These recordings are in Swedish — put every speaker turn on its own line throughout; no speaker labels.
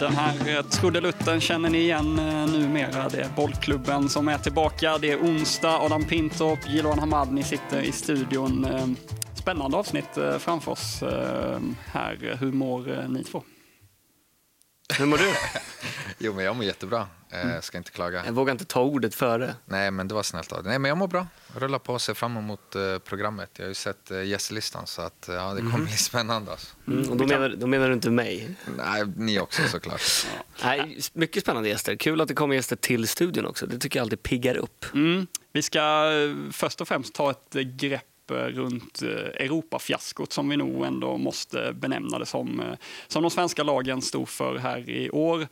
Den här trudelutten känner ni igen numera. Det är Bollklubben som är tillbaka. Det är onsdag, Adam Pintorp, Jiloan Hamad, ni sitter i studion. Spännande avsnitt framför oss här. Hur mår ni två?
Hur mår du?
Jo, men jag mår jättebra. Ska inte klaga.
Jag vågar inte ta ordet före.
Nej, men det var snällt av dig. Nej, men jag mår bra. Rullar på och ser fram emot programmet. Jag har ju sett gästlistan, så att, ja, det kommer bli spännande. Alltså.
Och då menar du inte mig?
Nej, ni också såklart.
Nej, mycket spännande gäster. Kul att det kommer gäster till studion också. Det tycker jag alltid piggar upp.
Vi ska först och främst ta ett grepp runt Europafiaskot som vi nog ändå måste benämna det som de svenska lagen stod för här i år.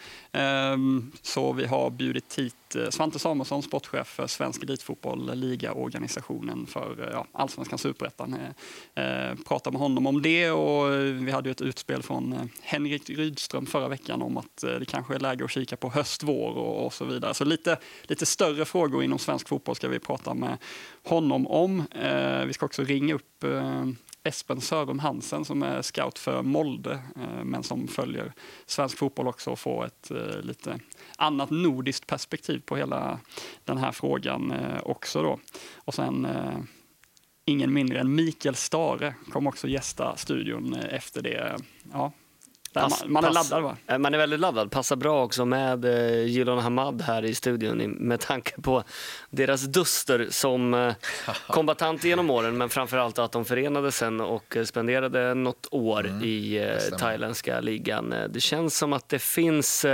Så vi har bjudit hit Svante Samuelsson, sportchef för Svensk Elitfotboll, ligaorganisationen för Allsvenskan Superettan. Pratar med honom om det, och vi hade ju ett utspel från Henrik Rydström förra veckan om att det kanske är läge att kika på höst-vår och så vidare. Så lite större frågor inom svensk fotboll ska vi prata med honom om. Vi ska också ringa upp Espen Sörum Hansen som är scout för Molde, men som följer svensk fotboll också, och får ett lite annat nordiskt perspektiv på hela den här frågan också då. Och sen ingen mindre än Mikael Stare kommer också gästa studion efter det. Ja. Man är laddad, va?
Man är väldigt laddad. Passar bra också med Jiloan Hamad här i studion med tanke på deras duster som kombatant genom åren, men framförallt att de förenades sen och spenderade något år i thailändska ligan. Det känns som att det finns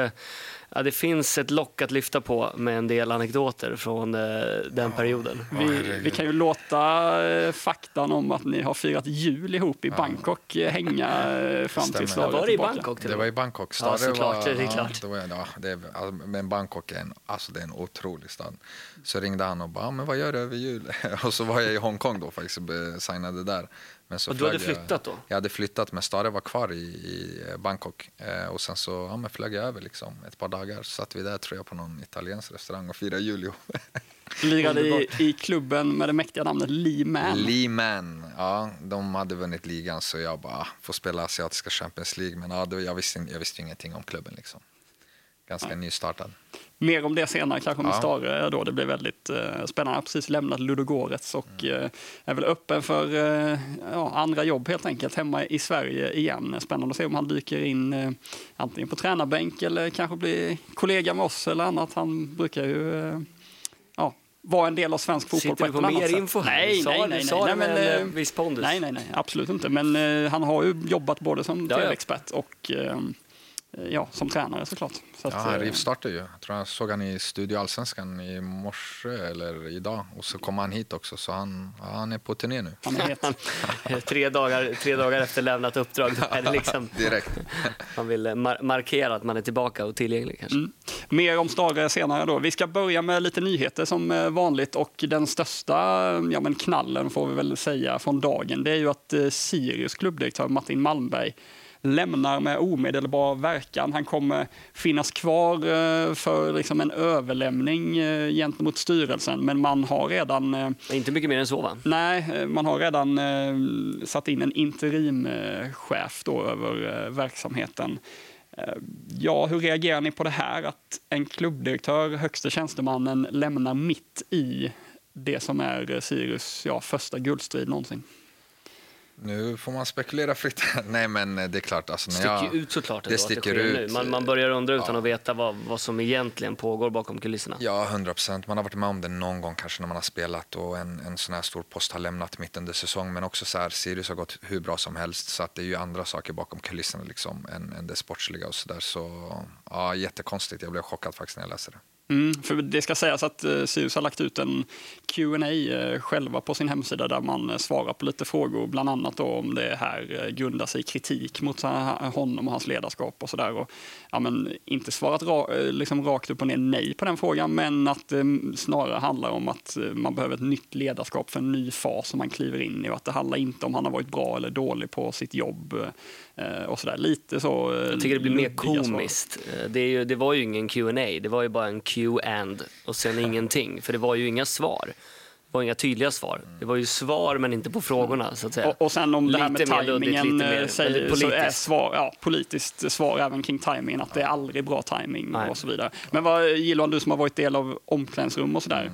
ett lock att lyfta på med en del anekdoter från den perioden.
Vi kan ju låta faktan om att ni har firat jul ihop i Bangkok hänga fram till slaget.
Var det i Bangkok?
Det var i Bangkok.
Ja, såklart. Det är klart.
Men Bangkok är det är en otrolig stad. Så ringde han och bara, men vad gör du över jul? Och så var jag i Hongkong då faktiskt och signade där. Men så
och du hade flyttat då?
Jag hade flyttat, men Stare var kvar i Bangkok. Och sen så flög jag över liksom ett par dagar. Så satt vi där, tror jag, på någon italiensk restaurang och firade jul.
Lirade i klubben med det mäktiga namnet Lee Man.
Lee Man, ja. De hade vunnit ligan, så jag bara får spela asiatiska Champions League. Men jag visste ingenting om klubben liksom. Ganska nystartad.
Mer om det senare, kanske med Stare då. Det blev väldigt spännande. Jag har precis lämnat Ludogorets och är väl öppen för andra jobb helt enkelt hemma i Sverige igen. Spännande att se om han dyker in antingen på tränarbänk eller kanske blir kollega med oss eller annat. Han brukar ju vara en del av svensk fotboll.
Sitter
på
du
ett
på mer
sätt.
info här?
Nej,
viss pondus.
Nej, absolut inte. Men han har ju jobbat både som TV-expert och som tränare såklart. Så att,
han rivstartar ju. Jag tror jag såg han i Studio Allsvenskan i morse eller idag. Och så kommer han hit också, så han är på turné nu.
Han är het.
3 dagar efter lämnat uppdrag. Är det liksom,
direkt.
Man vill markera att man är tillbaka och tillgänglig kanske.
Mer om Stare senare då. Vi ska börja med lite nyheter som vanligt, och den största knallen får vi väl säga från dagen. Det är ju att Sirius klubbdirektör Martin Malmberg lämnar med omedelbar verkan. Han kommer finnas kvar för liksom en överlämning gentemot styrelsen, men man har redan...
Inte mycket mer än så, va?
Nej, man har redan satt in en interimchef då över verksamheten. Hur reagerar ni på det här, att en klubbdirektör, högsta tjänstemannen, lämnar mitt i det som är Sirius första guldstrid någonsin?
Nu får man spekulera fritt. Nej, men det är klart. Alltså,
sticker ut såklart.
Det sticker ut.
Man börjar undra utan att veta vad som egentligen pågår bakom kulisserna.
Ja, 100%. Man har varit med om det någon gång kanske när man har spelat och en sån här stor post har lämnat mitt under säsong. Men också så här, Sirius har gått hur bra som helst, så att det är ju andra saker bakom kulisserna liksom, än det sportsliga och sådär. Så jättekonstigt. Jag blev chockad faktiskt när jag läste det.
För det ska sägas att Sirius har lagt ut en Q&A själva på sin hemsida där man svarar på lite frågor, bland annat då om det här grundar sig i kritik mot honom och hans ledarskap och sådär. Och inte svarat rakt upp och ner nej på den frågan, men att det snarare handlar om att man behöver ett nytt ledarskap för en ny fas som man kliver in i, och att det handlar inte om han har varit bra eller dålig på sitt jobb och sådär. Lite så.
Jag tycker det blir mer komiskt. Det var ju ingen Q&A, det var ju bara en Q&A och sen ingenting, för det var ju inga svar. var inga tydliga svar. Det var ju svar men inte på frågorna så att säga.
Och sen om det här med tajmingen
så
är svar, politiskt svar även kring tajmingen, att det är aldrig bra tajming och så vidare. Men vad gillar du som har varit del av omklädningsrum och sådär?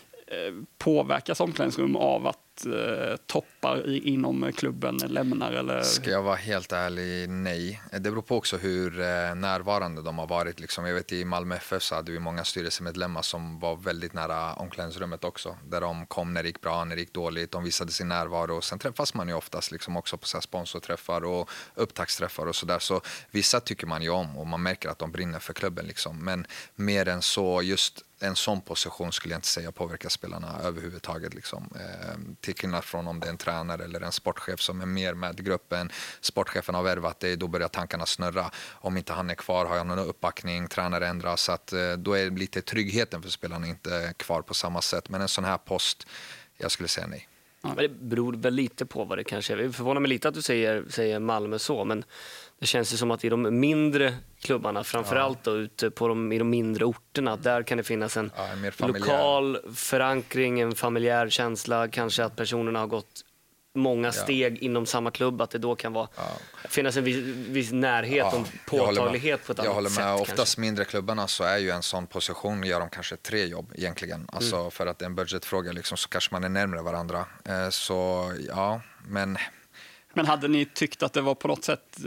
Påverkas omklädningsrum av att toppar inom klubben lämnar? Eller?
Ska jag vara helt ärlig, nej. Det beror på också hur närvarande de har varit. Liksom. Jag vet i Malmö FF så hade vi många styrelsemedlemmar som var väldigt nära omklädningsrummet också. Där de kom när det gick bra, när det gick dåligt. De visade sin närvaro. Sen träffas man ju oftast liksom också på så här sponsorträffar och upptaktsträffar och sådär. Så vissa tycker man ju om och man märker att de brinner för klubben. Liksom. Men mer än så, just en sån position skulle jag inte säga påverkar spelarna överhuvudtaget. Liksom. Till skillnad från om det är en tränare eller en sportchef som är mer med gruppen. Sportchefen har värvat dig, då börjar tankarna snurra. Om inte han är kvar har jag någon uppbackning, tränare ändras. Så att, då är lite tryggheten för spelarna inte kvar på samma sätt. Men en sån här post, jag skulle säga nej.
Men det beror väl lite på vad det kanske är. Det förvånar mig lite att du säger Malmö så, men det känns ju som att i de mindre klubbarna, framförallt då ute i de mindre orterna, där kan det finnas en lokal förankring, en familjär känsla, kanske att personerna har gått många steg inom samma klubb, att det då kan finnas en viss närhet och påtaglighet på ett annat sätt.
Jag håller med. Oftast
kanske.
Mindre klubbarna så är ju en sån position, gör de kanske 3 jobb egentligen. Alltså för att det är en budgetfråga liksom, så kanske man är närmare varandra. Så ja, men
hade ni tyckt att det var på något sätt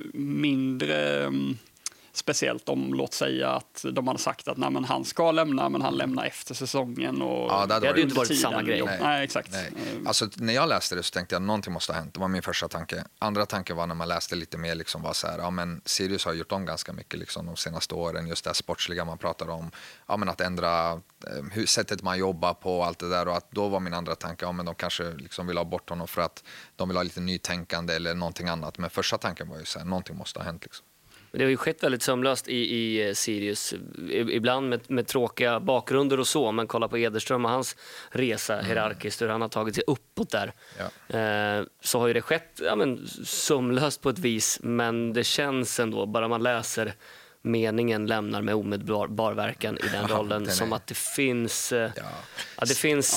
mindre speciellt om, låt säga att de hade sagt att nej, men han ska lämna, men han lämnar efter säsongen. Och
det hade ju inte varit samma grej.
Nej, exakt.
Nej. Alltså, när jag läste det så tänkte jag att någonting måste ha hänt. Det var min första tanke. Andra tanken var när man läste lite mer, liksom, var så här, ja, men Sirius har gjort om ganska mycket liksom, de senaste åren. Just det här sportsliga man pratar om. Ja, men att ändra sättet man jobbar på och allt det där. Och att då var min andra tanke, ja, men de kanske liksom vill ha bort honom för att de vill ha lite nytänkande eller någonting annat. Men första tanken var ju så här, någonting måste ha hänt liksom.
Det har ju skett väldigt sömlöst i Sirius, ibland med tråkiga bakgrunder och så, men kolla på Ederström och hans resa hierarkiskt, hur han har tagit sig uppåt där. Ja. Så har ju det skett sömlöst på ett vis, men det känns ändå, bara man läser meningen lämnar med omedelbar verkan i den rollen, som att det finns det finns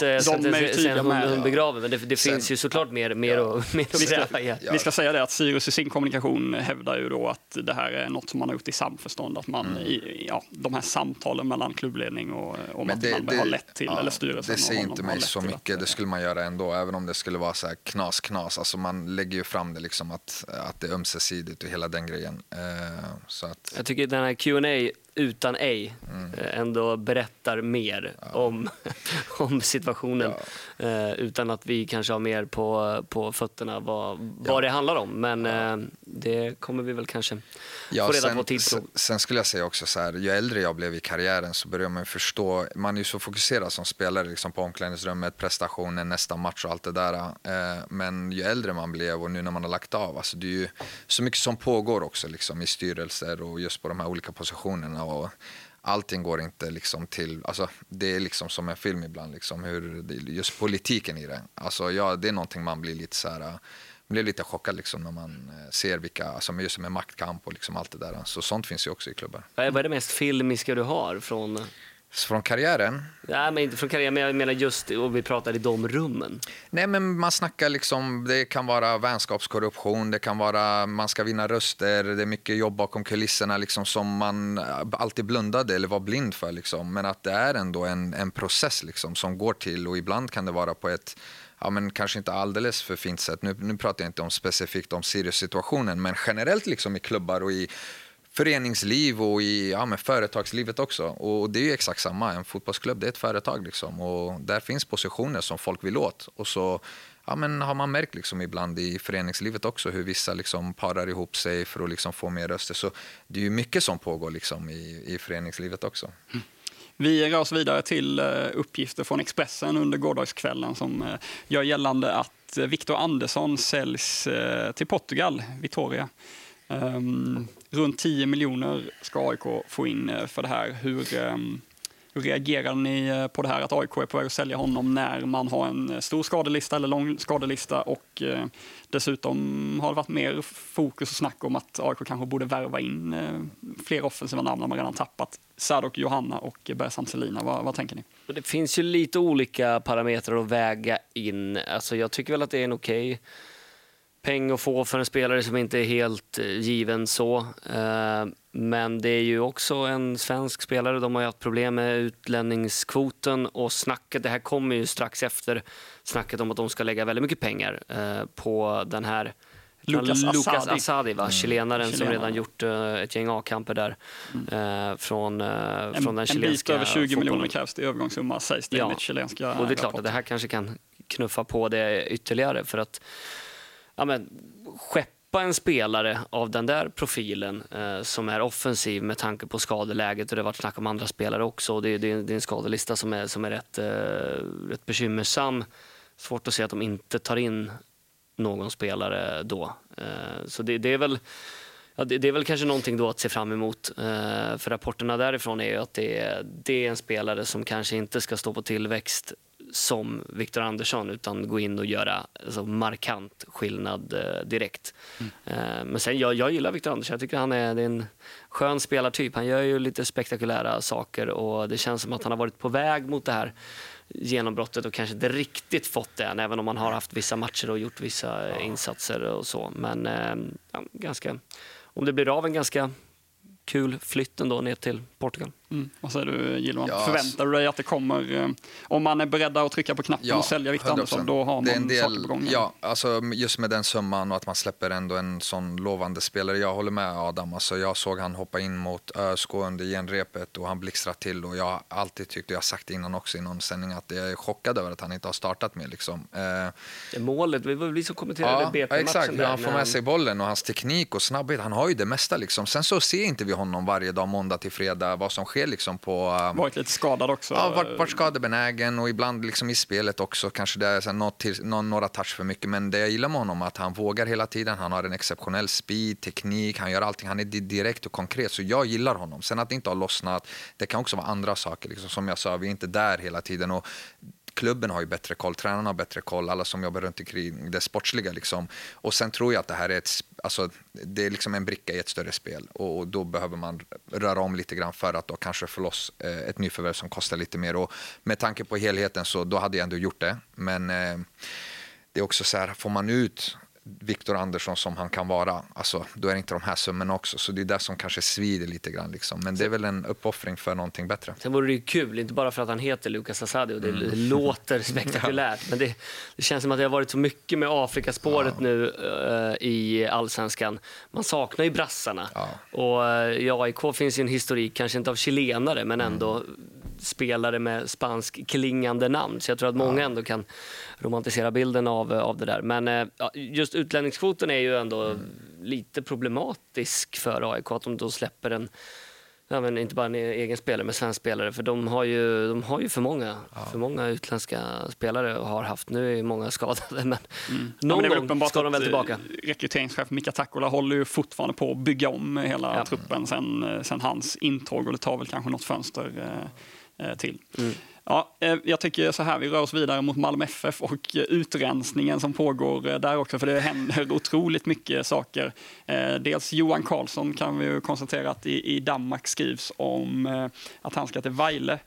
hund begraven, men det finns ju såklart mer att säga.
Vi ska säga det att Sirius i sin kommunikation hävdar ju då att det här är något som man har gjort i samförstånd, att man de här samtalen mellan klubbledning och Malmö har lett till, eller styrelsen.
Det säger inte mig så mycket, det skulle man göra ändå, även om det skulle vara så här knas. Alltså man lägger ju fram det liksom att det är ömsesidigt och hela den grejen. Så att
jag tycker den här Q&A utan ändå berättar mer om situationen, utan att vi kanske har mer på fötterna vad det handlar om, men det kommer vi väl kanske få reda på tidsprov.
Sen skulle jag säga också så här, ju äldre jag blev i karriären så börjar man förstå, man är ju så fokuserad som spelare liksom på omklädningsrummet, prestationen, nästa match och allt det där, men ju äldre man blev och nu när man har lagt av, alltså det är ju så mycket som pågår också liksom i styrelser och just på de här olika positionerna, och allting går inte liksom till, alltså det är liksom som en film ibland liksom, hur just politiken i det, alltså det är någonting man blir lite så här, blir lite chockad liksom när man ser vilka, alltså just med maktkamp och liksom allt det där, så sånt finns ju också i klubbar.
Vad är det mest filmiska du har
från karriären?
Nej, men inte från karriären, men jag menar just, och vi pratar i de rummen.
Nej, men man snackar liksom, det kan vara vänskapskorruption, det kan vara, man ska vinna röster, det är mycket jobb bakom kulisserna liksom, som man alltid blundade eller var blind för liksom, men att det är ändå en process liksom, som går till, och ibland kan det vara på ett men kanske inte alldeles för fint sätt. Nu pratar jag inte om specifikt om Sirius-situationen, men generellt liksom i klubbar och i föreningsliv och i företagslivet också. Och det är ju exakt samma. En fotbollsklubb, det är ett företag liksom. Och där finns positioner som folk vill åt. Och så har man märkt liksom ibland i föreningslivet också hur vissa liksom parar ihop sig för att liksom få mer röster. Så det är ju mycket som pågår liksom i föreningslivet också.
Vi rör oss vidare till uppgifter från Expressen under gårdagskvällen som gör gällande att Victor Andersson säljs till Portugal, Vitória. Runt 10 miljoner ska AIK få in för det här. Hur reagerar ni på det här att AIK är på väg att sälja honom när man har en stor skadelista eller lång skadelista och dessutom har det varit mer fokus och snack om att AIK kanske borde värva in fler offensiva namn när man redan tappat Sadok Johanna och Bersam Selina. Vad tänker ni?
Det finns ju lite olika parametrar att väga in. Alltså jag tycker väl att det är en okej peng att få för en spelare som inte är helt given så. Men det är ju också en svensk spelare. De har ju haft problem med utlänningskvoten och snacket. Det här kommer ju strax efter snacket om att de ska lägga väldigt mycket pengar på den här Lucas Asadi, chilenaren som redan gjort ett gäng A-kamper där från den chilenska
en bit över 20
fotbollen.
miljoner krävs det i övergångssumma, sägs det enligt chilenska
och det är klart
rapporter.
att det här kanske kan knuffa på det ytterligare för att skeppa en spelare av den där profilen som är offensiv med tanke på skadeläget, och det har varit snack om andra spelare också, och det är en skadelista som är rätt bekymmersam. Svårt att se att de inte tar in någon spelare då. Så det är väl det är väl kanske någonting då att se fram emot. För rapporterna därifrån är ju att det är en spelare som kanske inte ska stå på tillväxt som Victor Andersson, utan gå in och göra markant skillnad direkt. Men sen jag gillar Victor Andersson. Jag tycker det är en skön spelartyp. Han gör ju lite spektakulära saker och det känns som att han har varit på väg mot det här genombrottet och kanske inte riktigt fått det än, även om han har haft vissa matcher och gjort vissa insatser och så. Men om det blir av en ganska kul flytten då ner till Portugal.
Vad säger du, Gilman? Förväntar du dig att det kommer, om man är beredd att trycka på knappen och sälja Victor 100%. Andersson, då har man en del saker på gång?
Ja, alltså just med den summan och att man släpper ändå en sån lovande spelare. Jag håller med Adam. Alltså, jag såg han hoppa in mot ÖSK under genrepet och han blixtrade till, och jag har alltid tyckt, och jag har sagt innan också i någon sändning, att jag är chockad över att han inte har startat med. Liksom.
Målet, vi som kommenterade BP-matchen.
Exakt, där, han får med sig bollen och hans teknik och snabbhet, han har ju det mesta. Liksom. Sen så ser inte vi honom varje dag, måndag till fredag, vad som sker liksom på...
varit lite skadad också.
Ja, varit skadebenägen och ibland liksom i spelet också. Kanske det är så några touch för mycket. Men det jag gillar med honom är att han vågar hela tiden. Han har en exceptionell speed, teknik. Han gör allting. Han är direkt och konkret. Så jag gillar honom. Sen att det inte har lossnat. Det kan också vara andra saker. Liksom. Som jag sa, vi är inte där hela tiden. Och klubben har ju bättre koll, tränarna har bättre koll, alla som jobbar runt omkring det sportsliga liksom. Och sen tror jag att det här är det är liksom en bricka i ett större spel, och då behöver man röra om lite grann för att då kanske få loss ett nyförvärv som kostar lite mer, och med tanke på helheten så då hade jag ändå gjort det, men det är också så här, får man ut Victor Andersson som han kan vara, alltså, då är det inte de här summorna också, så det är det som kanske svider lite grann liksom. Men det är väl en uppoffring för någonting bättre.
Sen vore det ju kul, inte bara för att han heter Lucas Asadi och det låter spektakulärt, men det känns som att det har varit så mycket med Afrikaspåret nu i Allsvenskan. Man saknar ju brassarna, och i AIK finns ju en historik, kanske inte av chilenare, men ändå spelare med spansk klingande namn, så jag tror att många ändå kan romantisera bilden av det där. Men just utlänningskvoten är ju ändå lite problematisk för AIK, att de då släpper men inte bara en egen spelare med svensk spelare, för de har ju för många utländska spelare och har haft. Nu är många skadade, men någon gång ska de väl tillbaka.
Rekryteringschef Mika Takola håller ju fortfarande på att bygga om hela truppen sen hans intåg, och det tar väl kanske något fönster till. Ja, jag tycker så här, vi rör oss vidare mot Malmö FF och utrensningen som pågår där också, för det händer otroligt mycket saker. Dels Johan Karlsson kan vi ju konstatera att i Danmark skrivs om att han ska till Vejle,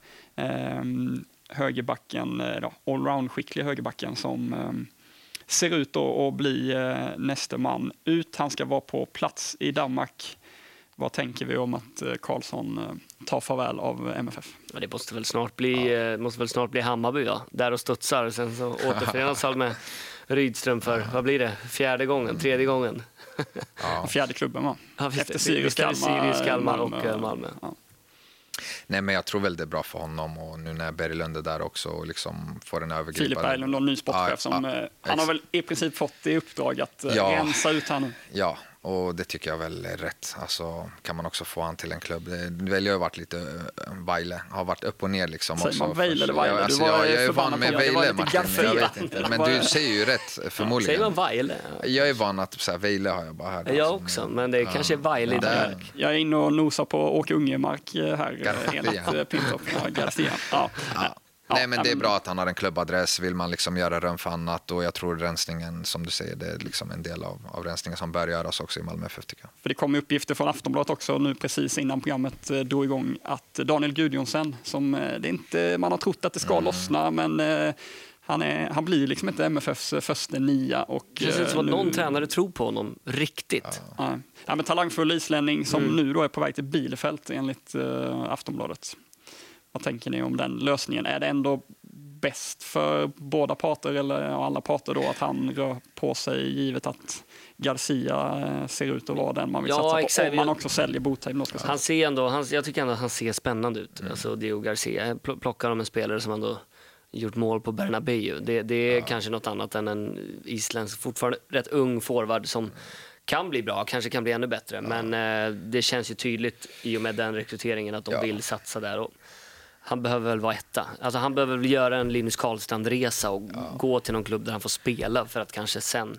högerbacken, allround-skicklig högerbacken som ser ut att bli nästa man ut. Han ska vara på plats i Danmark. Vad tänker vi om att Karlsson tar farväl av MFF?
Ja, det måste väl snart bli Hammarby där och studsar. Sen så återförenas han med Rydström för, vad blir det? Tredje gången.
Fjärde klubben, va?
Efter Sirius, Kalmar och Malmö. Ja.
Nej, men jag tror väl det är bra för honom, och nu när Berglund är där också och liksom får en övergripare.
Filip Berglund, ny sportchef, han har väl i princip fått i uppdrag att rensa ut här nu.
Ja, Och det tycker jag väl är rätt. Alltså, kan man också få han till en klubb. Det väl har varit lite Weile. Har varit upp och ner liksom.
Säger
också.
man Weile eller Weile?
Alltså, jag är van med Weile, Martin. Jag vet
Garcia.
inte. Men du säger ju rätt förmodligen.
Säger man Weile?
Jag är van att säga Weile har jag bara hört.
Jag också, men det kanske är Weile.
Jag är inne och nosar på Åke Ungemark här.
Garcia.
Enligt Pintorp. Garcia. Ja.
Nej, men det är bra att han har en klubbadress. Vill man liksom göra rön för annat, och jag tror rensningen, som du säger, det är liksom en del av rensningen som bör göras också i Malmö FF, tycker jag.
För det kom uppgifter från Aftonbladet också nu precis innan programmet drog igång att Daniel Gudjonsen, som det inte man har trott att det ska lossna, men han blir liksom inte MFFs första nia. Och
det känns som att någon tränare tror på honom riktigt.
Ja, men talangfull islänning som nu då är på väg till Bielefeld enligt Aftonbladet. Vad tänker ni om den lösningen? Är det ändå bäst för båda parter eller alla parter då att han rör på sig, givet att Garcia ser ut att vara den man vill satsa på, exakt. Om man också säljer Botheim?
Han ser ändå, jag tycker ändå att han ser spännande ut. Alltså Diego Garcia, plockar de en spelare som ändå gjort mål på Bernabéu. Det är kanske något annat än en isländsk, fortfarande rätt ung forward som kan bli bra, kanske kan bli ännu bättre. Men det känns ju tydligt i och med den rekryteringen att de vill satsa där. Och han behöver väl vara etta. Alltså han behöver väl göra en Linus Karlstrand-resa och gå till någon klubb där han får spela för att kanske sen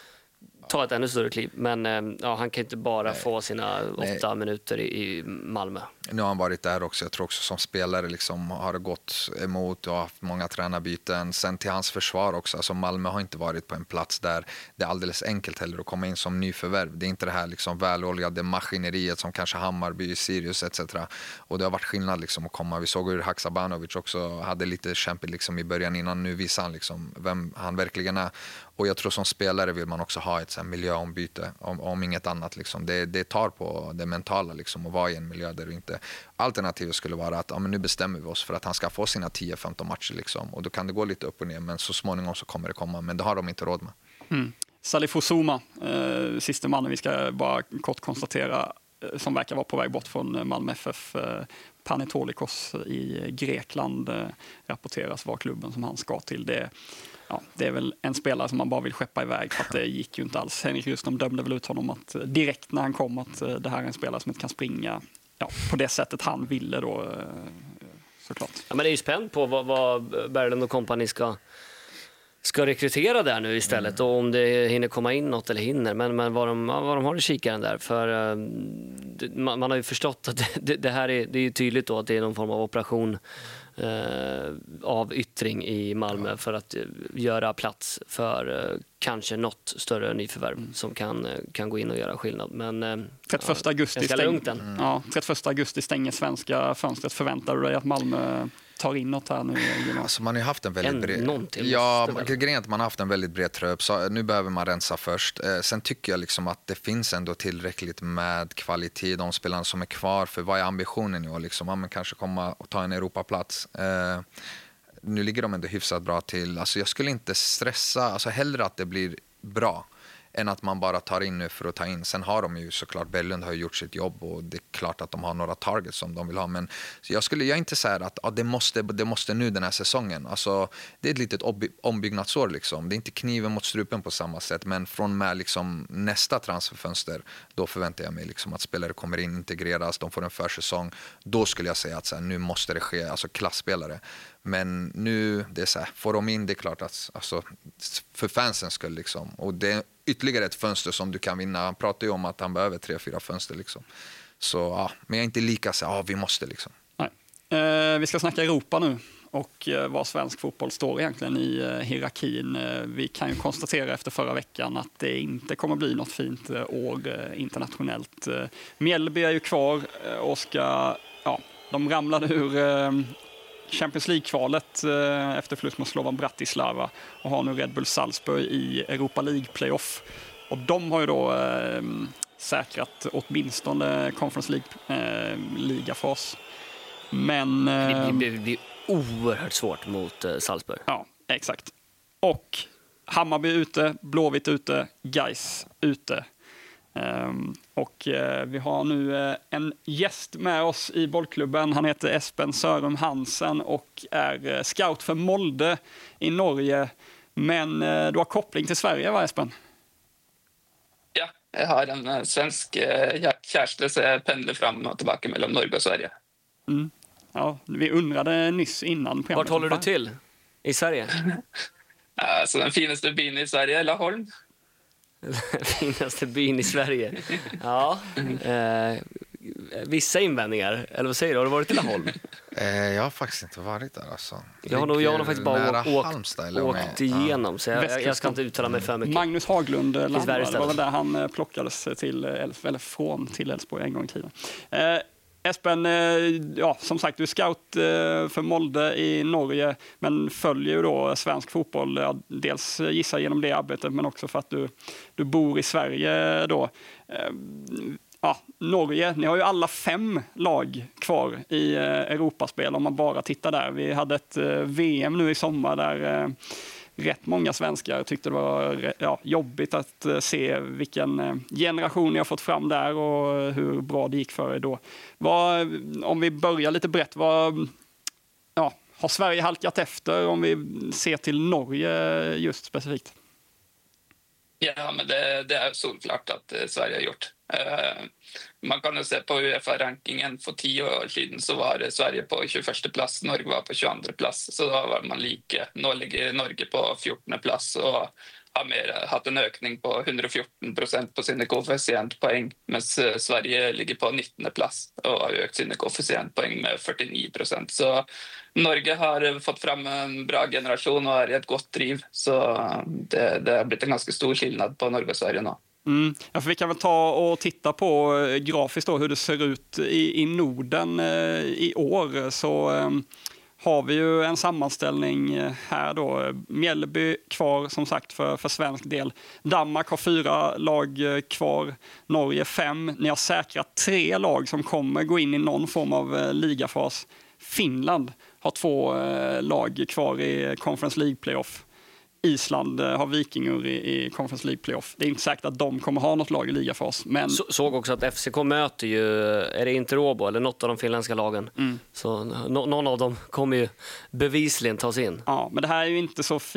ta ett ännu större kliv. Men han kan inte bara få sina 8 minuter i Malmö.
Nu har han varit där också. Jag tror också som spelare liksom har det gått emot och haft många tränarbyten. Sen till hans försvar också. Alltså Malmö har inte varit på en plats där det är alldeles enkelt heller att komma in som nyförvärv. Det är inte det här liksom väloljade maskineriet som kanske Hammarby, Sirius etc. Och det har varit skillnad liksom att komma. Vi såg hur Haksabanovic också hade lite kämpigt liksom i början, innan nu visar han liksom vem han verkligen är. Och jag tror som spelare vill man också ha ett så här miljöombyte, om inget annat. Liksom. Det tar på det mentala liksom, att vara i en miljö där du inte... Alternativet skulle vara att men nu bestämmer vi oss för att han ska få sina 10-15 matcher. Liksom. Och då kan det gå lite upp och ner, men så småningom så kommer det komma. Men det har de inte råd med.
Salif Ouzouma, sista mannen vi ska bara kort konstatera, som verkar vara på väg bort från Malmö FF. Panetolikos i Grekland rapporteras vara klubben som han ska till. Det är väl en spelare som man bara vill skeppa iväg, för att det gick ju inte alls. Henrik Rydström dömde väl ut honom att direkt när han kom att det här är en spelare som inte kan springa på det sättet han ville då, såklart.
Ja, men det är ju spänt på vad Berglund och kompani ska rekrytera där nu istället, och om det hinner komma in något eller hinner, men vad de har i kikaren där, för man har ju förstått att det här det är tydligt då att det är någon form av operation av yttring i Malmö för att göra plats för kanske något större nyförvärv som kan gå in och göra skillnad. Men
31 augusti stänger svenska fönstret. Förväntar du dig att Malmö tar in något här nu?
Alltså man har ju haft en väldigt bred... grejen att man har haft en väldigt bred trupp, så nu behöver man rensa först. Sen tycker jag liksom att det finns ändå tillräckligt med kvalitet, de spelarna som är kvar, för vad är ambitionen nu? Liksom, man kanske komma och ta en Europaplats. Nu ligger de ändå hyfsat bra till. Alltså jag skulle inte stressa, alltså hellre att det blir bra än att man bara tar in nu för att ta in. Sen har de ju såklart, Berglund har gjort sitt jobb och det är klart att de har några targets som de vill ha. Men jag är inte så här att det måste nu den här säsongen. Alltså, det är ett litet ombyggnadsår liksom. Det är inte kniven mot strupen på samma sätt. Men från med liksom nästa transferfönster, då förväntar jag mig liksom att spelare kommer in, integreras, de får en försäsong. Då skulle jag säga att så här, nu måste det ske, alltså klassspelare. Men nu, det är så här, får de in, det är klart att alltså, för fansens skull liksom. Och det är ytterligare ett fönster som du kan vinna. Han pratar ju om att han behöver 3-4 fönster liksom. Så ja, men jag är inte lika så vi måste liksom.
Nej. Vi ska snacka Europa nu och vad svensk fotboll står egentligen i hierarkin. Vi kan ju konstatera efter förra veckan att det inte kommer bli något fint år internationellt. Mjällby är ju kvar och de ramlade ur Champions League-kvalet efter förlust mot Slovan Bratislava och har nu Red Bull Salzburg i Europa League-playoff. Och de har ju då säkrat åtminstone Conference League-ligafas. Men
det blir oerhört svårt mot Salzburg.
Ja, exakt. Och Hammarby ute, Blåvitt ute, Gais ute. Och vi har nu en gäst med oss i bollklubben. Han heter Espen Sørum Hansen och är scout för Molde i Norge. Men du har koppling till Sverige, va Espen?
Ja, Jag har en svensk kärste, så jag pendlar fram och tillbaka mellan Norge och Sverige.
Mm. Ja, vi undrade nyss innan.
Vart håller du till i Sverige?
Så den finaste byn i Sverige är Laholm.
Finaste byn i Sverige. Ja. Vissa invändningar. Eller vad säger du? Har du varit i Laholm?
Jag har faktiskt inte varit där. Alltså.
Jag har faktiskt bara åkt igenom.
Ja.
Så jag ska inte uttala mig för mycket.
Magnus Haglund, det var väl där han plockades från till Elfsborg en gång i tiden. Espen, ja, som sagt, du är scout för Molde i Norge, men följer ju då svensk fotboll. Dels gissar genom det arbetet, men också för att du bor i Sverige då. Ja, Norge, ni har ju alla 5 lag kvar i Europaspel om man bara tittar där. Vi hade ett VM nu i sommar där rätt många svenskar tyckte det var jobbigt att se vilken generation ni har fått fram där och hur bra det gick för er då. Om vi börjar lite brett, har Sverige halkat efter om vi ser till Norge just specifikt?
Ja, men det är solklart att Sverige har gjort. Man kan ju se på UEFA-rankingen för 10 år sedan, så var Sverige på 21 plats, Norge var på 22 plats, så då var man lika. Nu ligger Norge på 14 plats och har haft en ökning på 114% på sina koefficientpoäng, medan Sverige ligger på 19 plats och har ökat sina koefficientpoäng med 49%. Så Norge har fått fram en bra generation och är i ett gott driv, så det har blivit en ganska stor skillnad på Norge och Sverige nu.
Ja, för vi kan väl ta och titta på grafiskt då, hur det ser ut i Norden i år. Så har vi ju en sammanställning här då. Mjällby kvar som sagt för svensk del. Danmark har 4 lag kvar. Norge 5. Ni har säkrat 3 lag som kommer gå in i någon form av ligafas. Finland har 2 lag kvar i Conference League Playoff. Island har Vikingur i Conference League Playoff. Det är inte säkert att de kommer ha något lag i ligafas. Men...
Såg också att FCK möter ju, är det inte Åbo eller något av de finländska lagen. Så någon av dem kommer ju bevisligen tas in.
Ja, men det här är ju inte så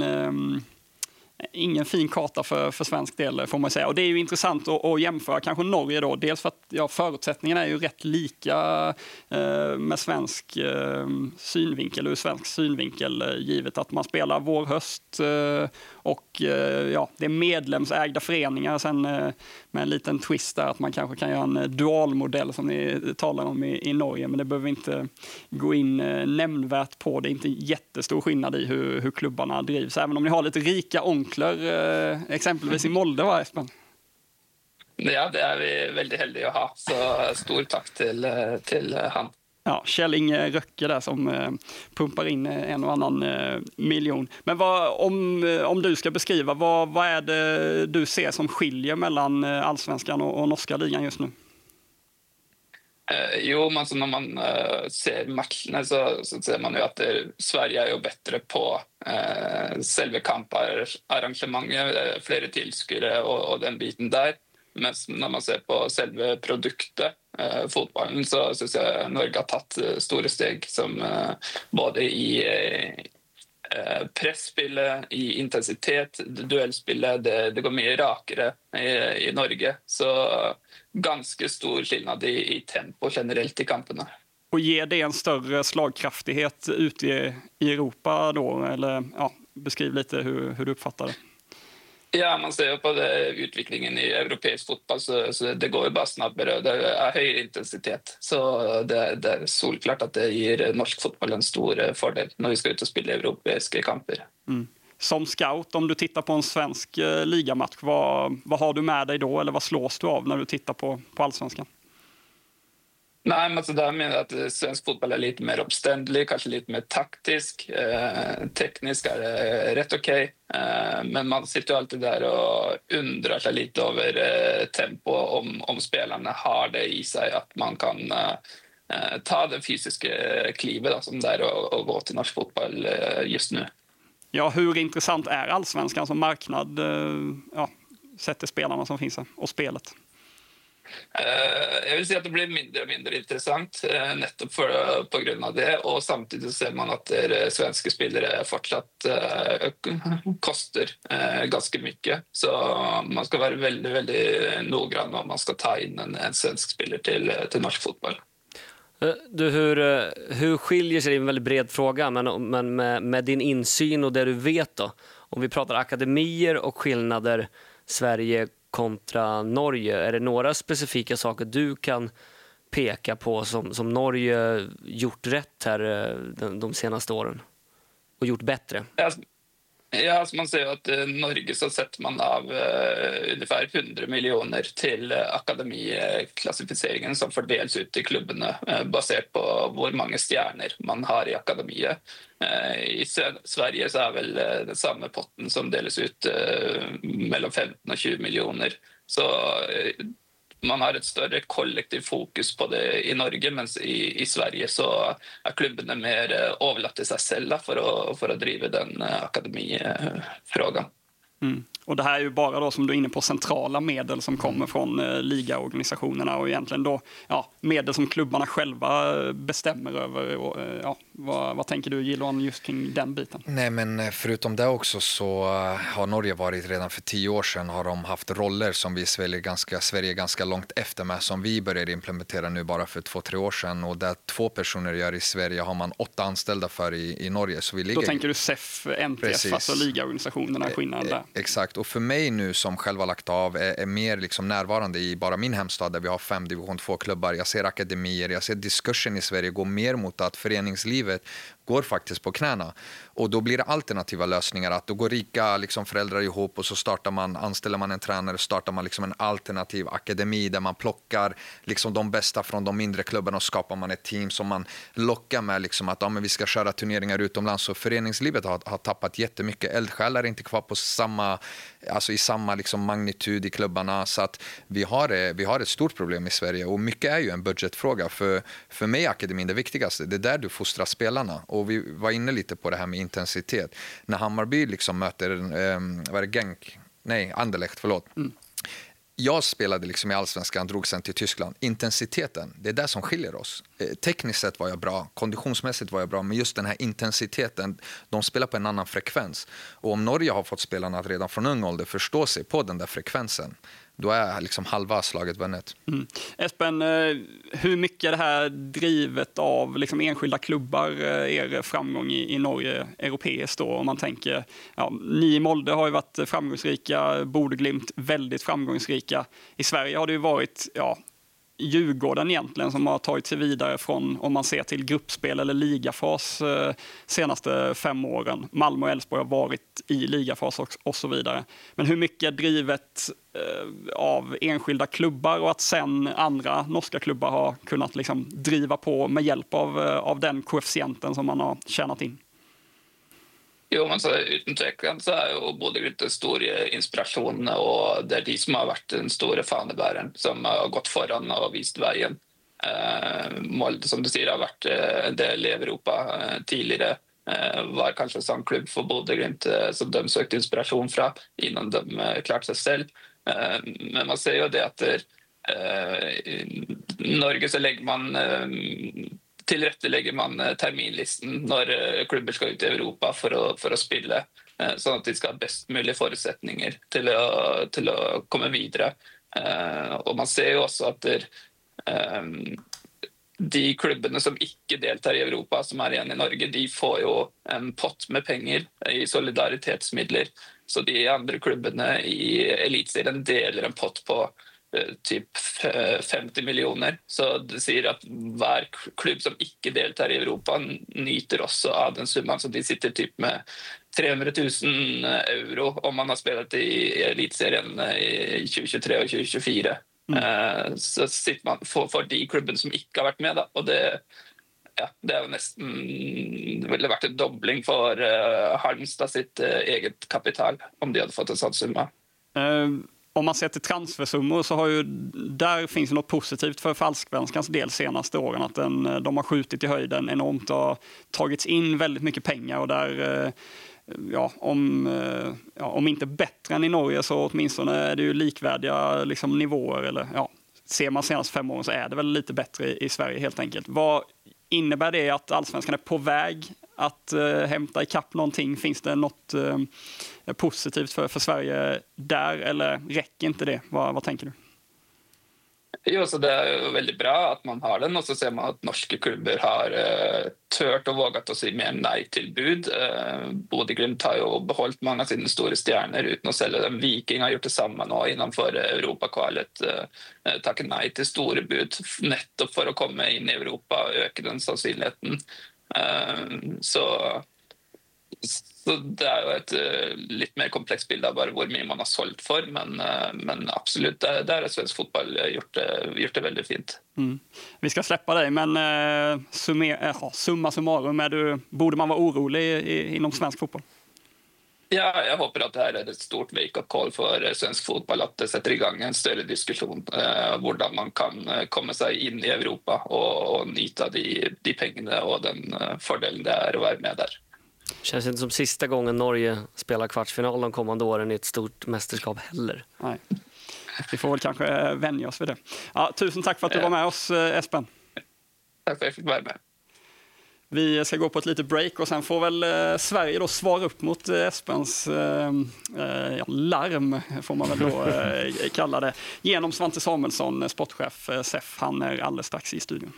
ingen fin karta för svensk del, får man säga. Och det är ju intressant att jämföra kanske Norge då. Dels för att förutsättningarna är ju rätt lika med svensk synvinkel, ur svensk synvinkel, givet att man spelar vår-höst och det är medlemsägda föreningar. Sen med en liten twist där att man kanske kan göra en dualmodell som ni talar om i Norge, men det behöver inte gå in nämnvärt på. Det är inte jättestor skillnad i hur klubbarna drivs, även om ni har lite rika onklar exempelvis i Molde, va, Espen?
Ja, det är vi väldigt heldiga att ha, så stort tack till han.
Ja, Kjell Inge Röcke där som pumpar in en och annan miljon. Men om du ska beskriva, vad är det du ser som skiljer mellan allsvenskan och norska ligan just nu?
Jo, men så när man ser matcherna så ser man ju att Sverige är ju bättre på själva kamparrangemanget, flera tillskuere och den biten där. Men när man ser på själva produkten, fotbollen, så syns jag Norge har tagit stora steg som både i pressspelet, i intensitet, duellspelet, det går mer rakare i Norge. Så ganska stor skillnad i tempo generellt i kamperna.
Och ger det en större slagkraftighet ute i Europa då? Eller beskriv lite hur du uppfattar det.
Ja, man ser på utvecklingen i europeisk fotboll, så det går ju bara snabbare och det är högre intensitet. Så det är solklart att det ger norsk fotboll en stor fördel när vi ska ut och spela europeiska kamper.
Som scout, om du tittar på en svensk ligamatch, vad har du med dig då? Eller vad slås du av när du tittar på allsvenskan?
Nej, men så där menar jag att svensk fotboll är lite mer uppständlig, kanske lite mer taktisk. Teknisk är rätt okej. Men man sitter alltid där och undrar sig lite över tempo, om spelarna har det i sig att man kan ta det fysiska klivet då, som där och gå till norsk fotboll just nu.
Ja, hur intressant är allsvenskan som marknad? Sett till spelarna som finns här och spelet.
Jeg vil si at det blir mindre og mindre interessant nettopp på grunn av det. Og samtidig ser man at svenske spillere fortsatt koster ganske mye. Så man skal være veldig, veldig noggrann når man skal ta inn en svensk spiller til norsk fotball.
Du, hur skiljer sig, det är en väldigt bred fråga, men med din insyn och det du vet då, om vi pratar akademier och skillnader Sverige kontra Norge, är det några specifika saker du kan peka på som Norge gjort rätt här de senaste åren och gjort bättre?
Ja, altså man ser jo at I Norge så setter man av ungefär 100 miljoner til akademiklassifiseringen som fordeles ut til klubbene basert på hvor mange stjerner man har I akademiet. I Sverige så vel den samme potten som deles ut mellom 15 og 20 miljoner. Så man har et større kollektivt fokus på det I Norge, mens I Sverige så klubbene mer overlatt til seg selv for å drive den akademifrågan.
Och det här är ju bara då, som du är inne på, centrala medel som kommer från ligaorganisationerna och egentligen då medel som klubbarna själva bestämmer över. Och, vad tänker du, Gilon, just kring den biten?
Nej, men förutom det också så har Norge varit redan för 10 år sedan har de haft roller som vi Sverige är ganska långt efter med, som vi började implementera nu bara för 2-3 år sedan, och där 2 personer gör I Sverige har man 8 anställda för I Norge. Så vi ligger...
Då tänker du SEF, NTF,
Precis.
Alltså ligaorganisationerna, skillnaden där.
Exakt, och för mig nu som själv har lagt av är mer liksom närvarande I bara min hemstad där vi har 5 division 2-klubbar. Jag ser akademier, jag ser diskursen I Sverige gå mer mot att föreningslivet går faktiskt på knäna. Och då blir det alternativa lösningar, att då går rika liksom föräldrar ihop och så anställer man en tränare, startar man liksom en alternativ akademi där man plockar liksom de bästa från de mindre klubbarna och skapar man ett team som man lockar med liksom att men vi ska köra turneringar utomlands. Så föreningslivet har tappat jättemycket. Eldsjälar är inte kvar på i samma liksom magnitud I klubbarna, så att vi har ett stort problem I Sverige, och mycket är ju en budgetfråga. För mig är akademin det viktigaste. Det är där du fostrar spelarna, och vi var inne lite på det här med intensitet. När Hammarby liksom möter Anderlecht, förlåt. Jag spelade liksom I Allsvenskan, drog sen till Tyskland. Intensiteten, det är det som skiljer oss. Tekniskt sett var jag bra, konditionsmässigt var jag bra, men just den här intensiteten, de spelar på en annan frekvens. Och om Norge har fått spelarna att redan från ung ålder förstå sig på den där frekvensen, då är liksom halva slaget vunnet.
Espen, hur mycket är det här drivet av liksom enskilda klubbar, er framgång I Norge europeiskt då? Om man tänker, ni I Molde har ju varit framgångsrika, Bodø/Glimt väldigt framgångsrika. I Sverige har det ju varit Djurgården egentligen som har tagit sig vidare från, om man ser till gruppspel eller ligafas senaste 5 åren. Malmö och Elfsborg har varit I ligafas och så vidare. Men hur mycket är drivet av enskilda klubbar och att sen andra norska klubbar har kunnat liksom driva på med hjälp av den koefficienten som man har tjänat in?
Jo, men så uten tvekan så jo Bodø/Glimt en stor inspirasjon, og det de som har vært den store fanebæreren, som har gått foran og vist veien. Molde, som du sier, har vært en del I Europa tidligere. Var kanskje en sånn klubb for Bodø/Glimt som de søkte inspirasjon fra innan de klarte seg selv. Men man ser jo det at I Norge så legger man tilrettelegger man terminlisten når klubber skal ut I Europa for å spille, sånn at de skal ha best mulige forutsetninger til å komme videre. Og man ser jo også at de klubbene som ikke deltar I Europa, som igjen I Norge, de får jo en pott med penger I solidaritetsmidler. Så de andre klubbene I elitserien deler en pott på typ 50 miljoner. Så det sier at hver klubb som ikke deltar I Europa nyter også av den summan. Så de sitter typ med 300 000 euro om man har spelat I elitserien I 2023 og 2024. Så sitter man for de klubben som ikke har vært med da. Og det jo nesten, det ville vært en dobling for Halmstad sitt eget kapital om de hadde fått en sånn summa.
Om man ser till transfersummor så har ju, där finns något positivt för Allsvenskans del senaste åren, att de har skjutit I höjden enormt och tagits in väldigt mycket pengar, och där om inte bättre än I Norge så åtminstone är det ju likvärdiga liksom nivåer, eller ser man senaste 5 åren så är det väl lite bättre i Sverige helt enkelt. Vad innebär det att allsvenskan är på väg att hämta ikapp någonting? Finns det något positivt för Sverige där, eller räcker inte det? Vad tänker du?
Jo, så det är ju väldigt bra att man har den, och så ser man att norska klubbar har tört och vågat att säga mer nej till bud. Bodø/Glimt har ju behållit många av sina stora stjärnor utan att sälja dem. Viking har gjort detsamma nu innanför Europakvalet, tackat nej till stora bud nettopp för att komma in i Europa och öka den sannsynligheten. Så det är ju ett lite mer komplext bild av bara hur mycket man har sålt för, men absolut, där har svensk fotboll gjort det väldigt fint.
Vi ska släppa dig, men summa summarum, borde man vara orolig inom svensk fotboll?
Ja, jag hoppas att det här är ett stort wake-up call för svensk fotboll, att det sätter igång en större diskussion hur man kan komma sig in i Europa och njuta de pengarna och den fördelen det är att vara med där.
Känns inte som sista gången Norge spelar kvartsfinal de kommande åren i ett stort mästerskap heller.
Nej. Vi får väl kanske vänja oss vid det. Ja, tusen tack för att du var med oss, Espen.
Tack för att jag fick vara med.
Vi ska gå på ett litet break och sen får väl Sverige då svara upp mot Espens larm, får man väl då kalla det, genom Svante Samuelsson, sportchef SEF. Han är alldeles strax i studion.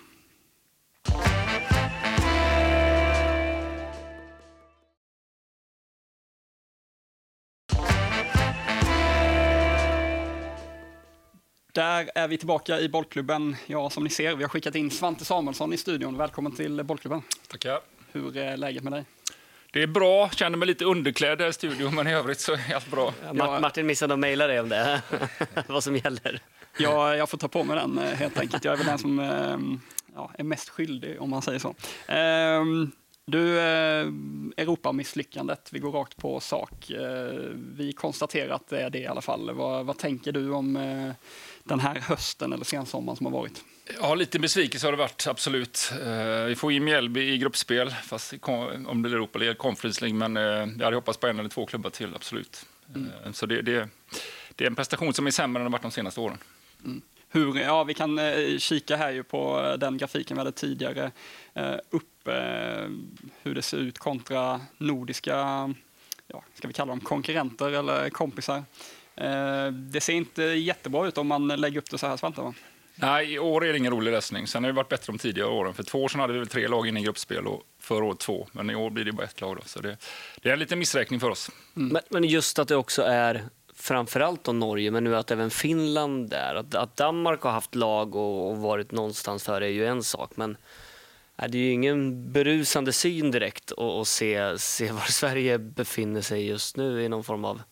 Där är vi tillbaka i bollklubben. Ja, som ni ser, vi har skickat in Svante Samuelsson i studion. Välkommen till bollklubben.
Tackar.
Hur är läget med dig?
Det är bra. Känner mig lite underklädd här i studion, men i övrigt så är allt bra.
Martin missade att mejla dig om det. Vad som gäller.
Ja, jag får ta på mig den helt enkelt. Jag är väl den som är mest skyldig, om man säger så. Du, Europamisslyckandet, vi går rakt på sak. Vi konstaterar att det är det i alla fall. Vad tänker du om den här hösten eller sensommaren som har varit?
Ja, lite besvikelse har det varit, absolut. Vi får in Mjällby i gruppspel, fast om det är Europa eller Conference League, men jag hade hoppats på 1 eller 2 klubbar till, absolut. Så det är en prestation som är sämre än det varit de senaste åren.
Vi kan kika här ju på den grafiken vi hade tidigare hur det ser ut kontra nordiska, ska vi kalla dem konkurrenter eller kompisar. Det ser inte jättebra ut om man lägger upp det så här, Svante, va?
Nej, i år är det ingen rolig läsning. Sen har det varit bättre de tidigare åren. För 2 år sedan hade vi väl 3 lag inne i gruppspel och förra året 2. Men i år blir det bara 1 lag då. Så det är en liten missräkning för oss.
Men just att det också är framförallt om Norge, men nu att även Finland där, att Danmark har haft lag och varit någonstans för är ju en sak, men det är ju ingen berusande syn direkt att se var Sverige befinner sig just nu i någon form av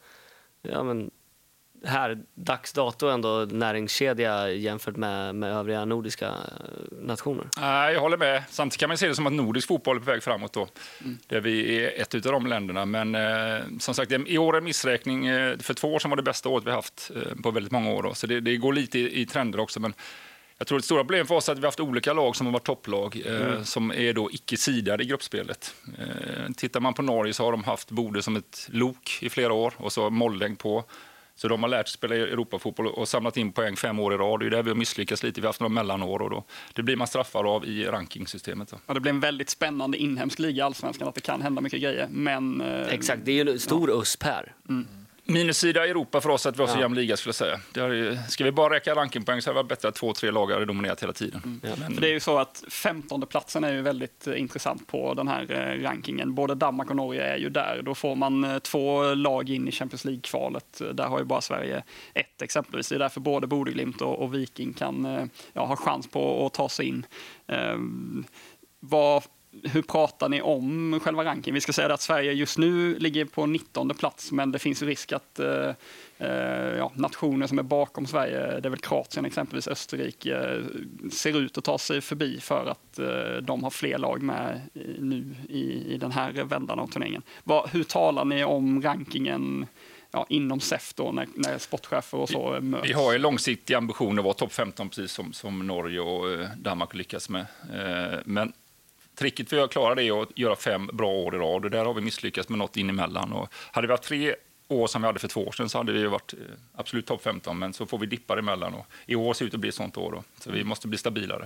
här dagsdato ändå näringskedja jämfört med övriga nordiska nationer.
Nej, jag håller med. Samtidigt kan man se det som att nordisk fotboll är på väg framåt då. Där vi är ett av de länderna. Men som sagt, i år är missräkning. För 2 år sedan var det bästa året vi haft på väldigt många år. Då. Så det går lite i trender också. Men jag tror det stora problemet för oss är att vi har haft olika lag som har varit topplag som är då icke-sidade i gruppspelet. Tittar man på Norge så har de haft Bodø som ett lok i flera år och så Molde på. Så de har lärt sig spela Europafotboll och samlat in poäng 5 år i rad. Det är där vi har misslyckats lite. Vi har haft några mellanår och då det blir man straffad av i rankingsystemet. Då.
Ja, det blir en väldigt spännande inhemsk liga, Allsvenskan, att det kan hända mycket grejer. Men,
exakt, det är ju en stor USP här.
Minussida i Europa för oss att vi har så jämn liga, skulle jag säga. Ska vi bara räcka rankingpoäng så hade det varit bättre att 2-3 lag hade dominerat hela tiden.
För det är ju så att 15:e platsen är ju väldigt intressant på den här rankingen. Både Danmark och Norge är ju där. Då får man 2 lag in i Champions League-kvalet. Där har ju bara Sverige 1 exempelvis. Det är därför både Bodø/Glimt och Viking kan ha chans på att ta sig in. Hur pratar ni om själva ranking? Vi ska säga att Sverige just nu ligger på 19:e plats, men det finns risk att nationer som är bakom Sverige, det är väl Kroatien exempelvis, Österrike, ser ut att ta sig förbi för att de har fler lag med nu i den här vändan av turneringen. Hur talar ni om rankingen inom SEF då, när sportchefer och så möts?
Vi har ju långsiktiga ambitioner att vara topp 15 precis som Norge och Danmark lyckas med. Men tricket för att klara det är att göra 5 bra år i rad och där har vi misslyckats med något in emellan. Och hade vi haft 3 år som vi hade för 2 år sedan så hade vi ju varit absolut topp 15, men så får vi dippa emellan och i år ser ut att bli ett sånt år då. Så vi måste bli stabilare.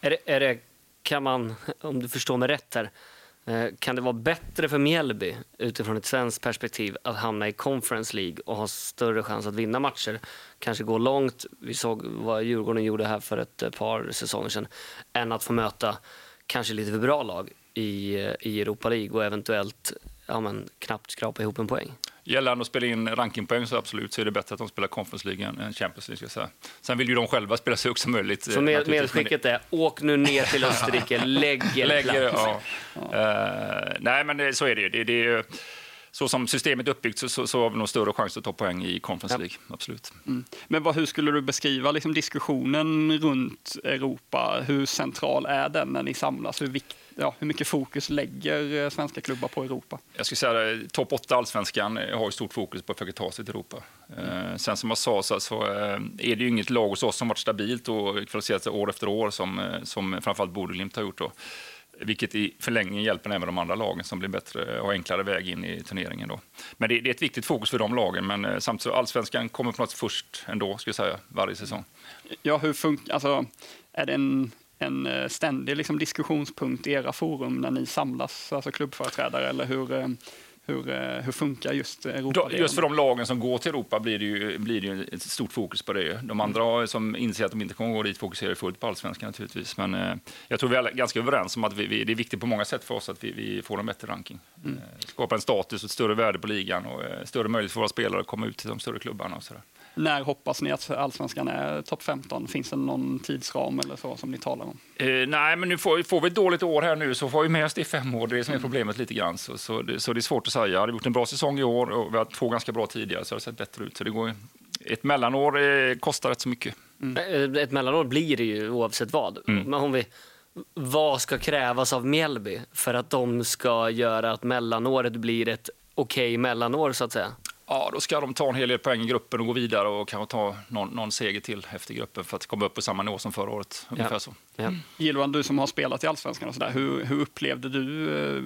Kan man, om du förstår mig rätt här, kan det vara bättre för Mjällby utifrån ett svenskt perspektiv att hamna i Conference League och ha större chans att vinna matcher, kanske gå långt, vi såg vad Djurgården gjorde här för ett par säsonger sedan, än att få möta kanske lite för bra lag i Europa League och eventuellt knappt skrapa ihop en poäng?
Gällande att spela in rankingpoäng så absolut så är det bättre att de spelar Conference League än Champions League. Ska jag säga. Sen vill ju de själva spela så högt som möjligt.
Så medskicket är, åk nu ner till Österrike, lägg er plats.
Nej, men så är det ju. Det är så som systemet är uppbyggt så har vi nog större chans att ta poäng i Conference League, absolut.
Men hur skulle du beskriva liksom, diskussionen runt Europa? Hur central är den när ni samlas? Hur mycket fokus lägger svenska klubbar på Europa?
Jag skulle säga att topp 8 allsvenskan har ju stort fokus på att försöka ta sig till Europa. Sen som jag sa så är det ju inget lag hos oss som varit stabilt och kvalificerat sig år efter år som framförallt Bodø/Glimt har gjort då. Vilket i förlängningen hjälper även de andra lagen som blir bättre och enklare väg in i turneringen då. Men det är ett viktigt fokus för de lagen, men samtidigt så allsvenskan kommer på något först ändå, skulle jag säga, varje säsong.
Ja, hur funkar, är det en ständig liksom, diskussionspunkt i era forum när ni samlas, alltså klubbföreträdare, eller hur funkar just Europa?
Just för de lagen som går till Europa blir det ju ett stort fokus på det. De andra som inser att de inte kommer gå dit fokuserar fullt på allsvenskan naturligtvis. Men jag tror vi är ganska överens om att det är viktigt på många sätt för oss att vi får en bättre ranking. Skapa en status och ett större värde på ligan och större möjlighet för våra spelare att komma ut till de större klubbarna och sådär.
När hoppas ni att allsvenskan är topp 15? Finns det någon tidsram eller så som ni talar om?
Nej, men nu får vi ett dåligt år här nu så får vi med oss det i 5 år. Det är det som är problemet lite grann. Så det är svårt att säga. Jag hade gjort en bra säsong i år och vi har 2 ganska bra tidigare så det har sett bättre ut. Så det går, ett mellanår kostar rätt så mycket.
Ett mellanår blir det ju oavsett vad. Men vad ska krävas av Mjällby för att de ska göra att mellanåret blir ett okej mellanår så att säga?
Ja, då ska de ta en hel del poäng i gruppen och gå vidare och kanske ta någon seger till efter gruppen för att komma upp på samma nivå som förra året. Ungefär så.
Ja.
Gilvan, du som har spelat i Allsvenskan och sådär, hur upplevde du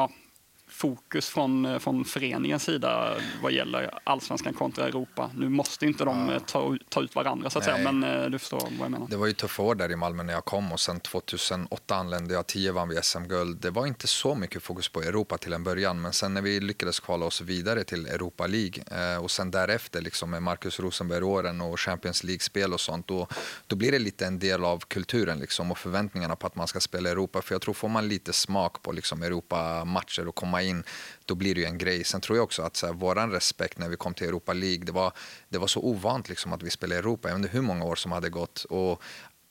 fokus från föreningens sida vad gäller Allsvenskan kontra Europa? Nu måste inte de ta ut varandra så att säga, men du förstår vad jag menar.
Det var ju tuffa år där i Malmö när jag kom och sen 2008 anlände jag, 10 vann vi SM-guld. Det var inte så mycket fokus på Europa till en början, men sen när vi lyckades kvala oss vidare till Europa League och sen därefter liksom med Marcus Rosenberg-åren och Champions League-spel och sånt, då blir det lite en del av kulturen liksom och förväntningarna på att man ska spela Europa. För jag tror får man lite smak på liksom Europa-matcher och komma in, då blir det ju en grej. Sen tror jag också att våran respekt när vi kom till Europa League, det var så ovant liksom att vi spelade i Europa. Jag vet inte hur många år som hade gått och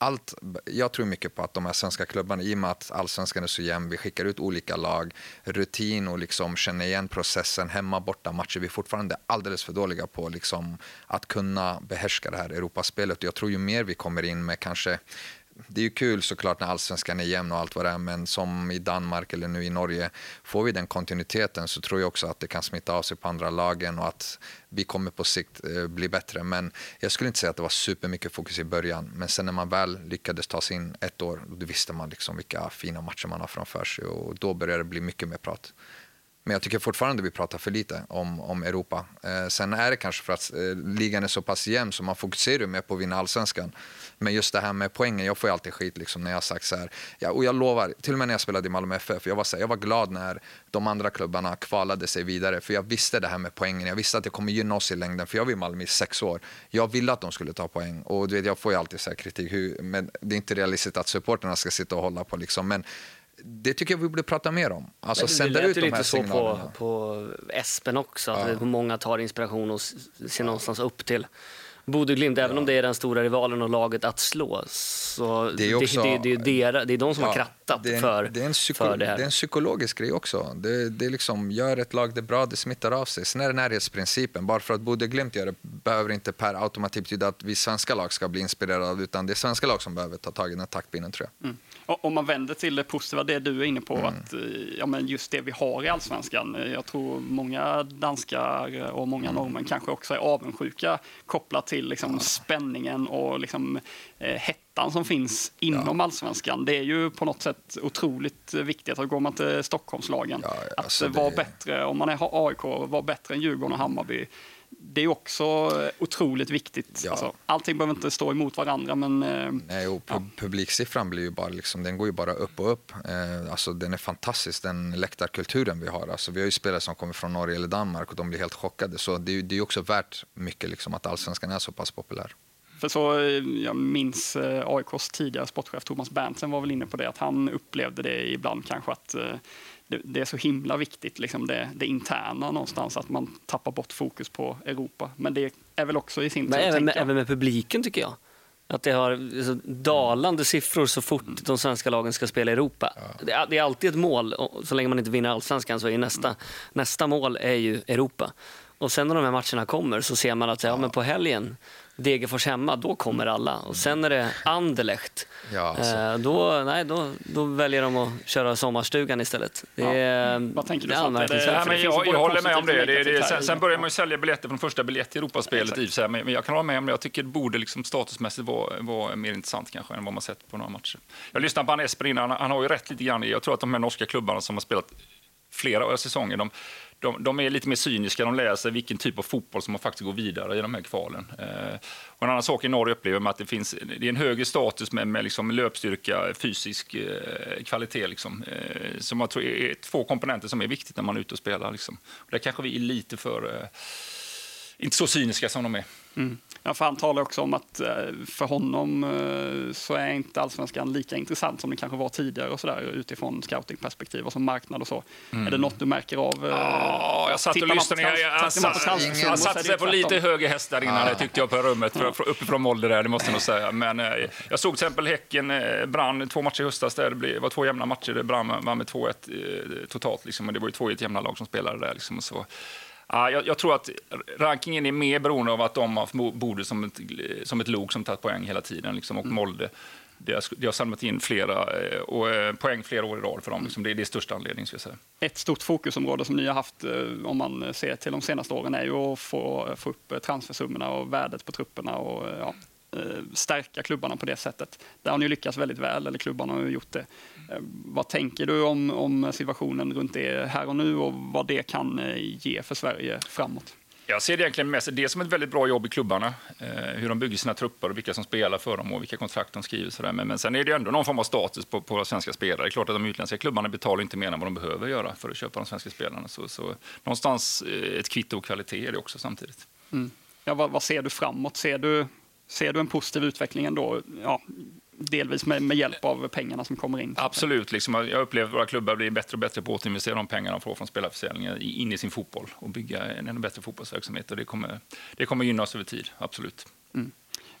jag tror mycket på att de här svenska klubbarna, i och med att allsvenskan är så jämn, vi skickar ut olika lag, rutin och liksom känner igen processen, hemma, borta matcher. Vi är fortfarande alldeles för dåliga på liksom att kunna behärska det här Europaspelet. Och jag tror ju mer vi kommer in med kanske, det är ju kul såklart när allsvenskan är jämn och allt vad det är, men som i Danmark eller nu i Norge, får vi den kontinuiteten så tror jag också att det kan smitta av sig på andra lagen och att vi kommer på sikt bli bättre. Men jag skulle inte säga att det var supermycket fokus i början, men sen när man väl lyckades ta sig in 1 år, då visste man liksom vilka fina matcher man har framför sig och då började det bli mycket mer prat. Men jag tycker fortfarande vi pratar för lite om Europa. Sen är det kanske för att ligan är så pass jämn så man fokuserar mer på att vinna allsvenskan. Men just det här med poängen, jag får ju alltid skit liksom när jag har sagt så här. Ja, och jag lovar, till och med när jag spelade i Malmö FF, jag var glad när de andra klubbarna kvalade sig vidare. För jag visste det här med poängen, jag visste att det kommer gynna oss i längden. För jag var i Malmö i 6 år. Jag ville att de skulle ta poäng. Och du vet, jag får ju alltid så här kritik. Men det är inte realistiskt att supporterna ska sitta och hålla på liksom. Men det tycker jag vi borde prata mer om. Alltså sända ut de här
lite
signalerna.
Så på Espen också, att många tar inspiration och ser någonstans upp till Bodø/Glimt, även om det är den stora rivalen och laget att slå. Så det är de som har krattat för det här.
Det är en psykologisk grej också. Det liksom, gör ett lag det bra, det smittar av sig. Sen är det närhetsprincipen. Bara för att Bodø/Glimt gör det behöver inte per automatik betyda att vi svenska lag ska bli inspirerade, utan det är svenska lag som behöver ta tag i den här taktpinnen, tror jag.
Om man vänder till det positiva, det du är inne på, att men just det vi har i Allsvenskan. Jag tror många danskar och många norrmän kanske också är avundsjuka kopplat till liksom spänningen och liksom, ettan som finns inom allsvenskan. Det är ju på något sätt otroligt viktigt att gå man till Stockholmslagen. Alltså att vara bättre, om man är AIK, vara bättre än Djurgården och Hammarby. Det är också otroligt viktigt.
Ja.
Alltså, allting behöver inte stå emot varandra, men...
Nej, och publiksiffran blir ju bara liksom, den går ju bara upp och upp. Alltså den är fantastisk, den läktarkulturen vi har. Alltså, vi har ju spelare som kommer från Norge eller Danmark och de blir helt chockade. Så det är ju också värt mycket liksom, att allsvenskan är så pass populär.
För så, jag minns AIKs tidigare sportchef Thomas Berntsen var väl inne på det, att han upplevde det ibland kanske att det är så himla viktigt, liksom det interna någonstans, att man tappar bort fokus på Europa. Men det är väl också i sin tur...
Även med publiken tycker jag. Att det har så dalande siffror så fort de svenska lagen ska spela i Europa. Ja. Det är alltid ett mål, och så länge man inte vinner allsvenskan så är nästa mål är ju Europa. Och sen när de här matcherna kommer så ser man att men på helgen, Degerfors hemma, då kommer alla. Och sen är det Anderlecht.
Ja, alltså.
Då väljer de att köra sommarstugan istället.
Vad tänker du?
Jag håller med om det. Sen börjar man ju sälja biljetter från första biljett i Europaspelet i sig. Men jag kan hålla med om det. Jag tycker det borde liksom statusmässigt vara mer intressant kanske än vad man sett på några matcher. Jag lyssnade på Esper innan. Han har ju rätt lite grann. Jag tror att de här norska klubbarna som har spelat flera säsonger, de är lite mer cyniska. De läser vilken typ av fotboll som man faktiskt går vidare i de här kvalen. Och en annan sak i Norge upplever man att det är en högre status med liksom löpstyrka, fysisk kvalitet. Liksom, som jag tror är två komponenter som är viktigt när man är ute och spelar. Liksom. Och där kanske vi är lite för... inte så cyniska som de är.
Mm. Ja, för han talar också om att för honom så är inte allsvenskan lika intressant som det kanske var tidigare och sådär, utifrån scoutingperspektiv och som marknad och så. Är det något du märker av?
Jag satt och lyssnade. Jag satte sig på lite högre hästar innan, det tyckte jag på rummet uppifrån Molde där, det måste jag nog säga. Men jag såg till exempel Häcken brann 2 matcher i höstas där det var 2 jämna matcher, det brann med 2-1 totalt liksom, och det var ju 2 jämna lag som spelade där liksom, och så. Jag tror att rankingen är mer beroende av att de borde som ett lok som tagit poäng hela tiden. Liksom, och Molde, det har samlat in flera poäng flera år i rad för dem. Liksom, det är det största anledningen, ska jag säga.
Ett stort fokusområde som ni har haft, om man ser till de senaste åren, är ju att få upp transfersummorna och värdet på trupperna och stärka klubbarna på det sättet. Där har ni lyckats väldigt väl, eller klubbarna har gjort det. Vad tänker du om situationen runt det här och nu och vad det kan ge för Sverige framåt?
Jag ser det egentligen mest det som ett väldigt bra jobb i klubbarna. Hur de bygger sina trupper och vilka som spelar för dem och vilka kontrakt de skriver. Sådär. Men sen är det ändå någon form av status på svenska spelare. Det är klart att de utländska klubbarna betalar inte mer än vad de behöver göra för att köpa de svenska spelarna. Så någonstans ett kvitto och kvalitet är det också samtidigt.
Mm. Ja, vad ser du framåt? Ser du en positiv utveckling ändå? Ja, delvis med hjälp av pengarna som kommer in.
Absolut. Liksom, jag upplever att våra klubbar blir bättre och bättre på att investera de pengarna de får från spelarförsäljningar in i sin fotboll och bygga en ännu bättre fotbollsverksamhet. Och det kommer gynna oss över tid, absolut.
Mm.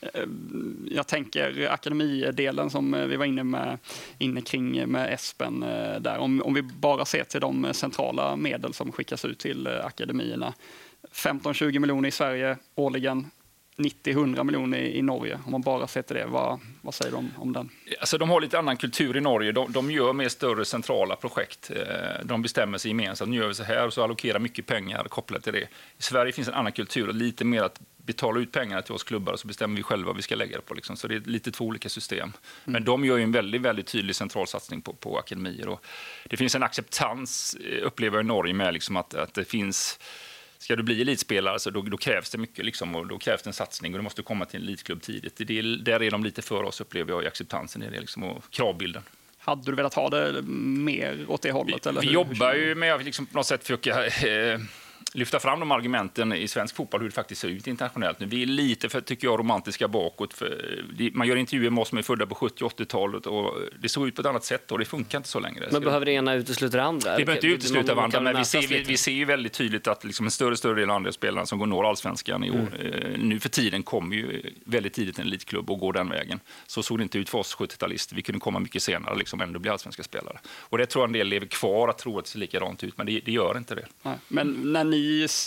Jag tänker akademidelen som vi var inne kring med Espen där. Om vi bara ser till de centrala medel som skickas ut till akademierna. 15-20 miljoner i Sverige årligen. 90-100 miljoner i Norge, om man bara ser till det. Vad säger de om den?
Alltså, de har lite annan kultur i Norge. De gör mer större centrala projekt. De bestämmer sig gemensamt. Nu gör vi så här och så allokerar mycket pengar kopplat till det. I Sverige finns en annan kultur och lite mer att betala ut pengarna till oss klubbar och så bestämmer vi själva vad vi ska lägga det på. Liksom. Så det är lite 2 olika system. Men de gör ju en väldigt, väldigt tydlig central satsning på akademier. Och det finns en acceptans, upplever jag i Norge, med liksom att det finns... Ska du bli elitspelare så då krävs det mycket liksom, och då krävs det en satsning och du måste komma till en elitklubb tidigt. Där är de lite för oss, upplever jag, i acceptansen i det liksom, och kravbilden.
Hade du velat ha det mer åt det hållet?
Vi jobbar ju med att liksom på något sätt försöka lyfta fram de argumenten i svensk fotboll, hur det faktiskt ser ut internationellt. Nu, vi är lite för, tycker jag, romantiska bakåt. Man gör intervjuer med oss som är födda på 70- och 80-talet och det såg ut på ett annat sätt och det funkar inte så längre.
Men behöver det ena utesluta det andra?
Det behöver inte utesluta varandra, men vi ser ju väldigt tydligt att liksom en större del av andra spelarna som går når allsvenskan i år, nu för tiden kommer ju väldigt tidigt en elitklubb och går den vägen. Så såg det inte ut för oss 70-talister. Vi kunde komma mycket senare liksom, ändå bli allsvenska spelare. Och det tror jag en del lever kvar att tro att det ser likadant ut, men det gör inte det.
Nej. Men när ni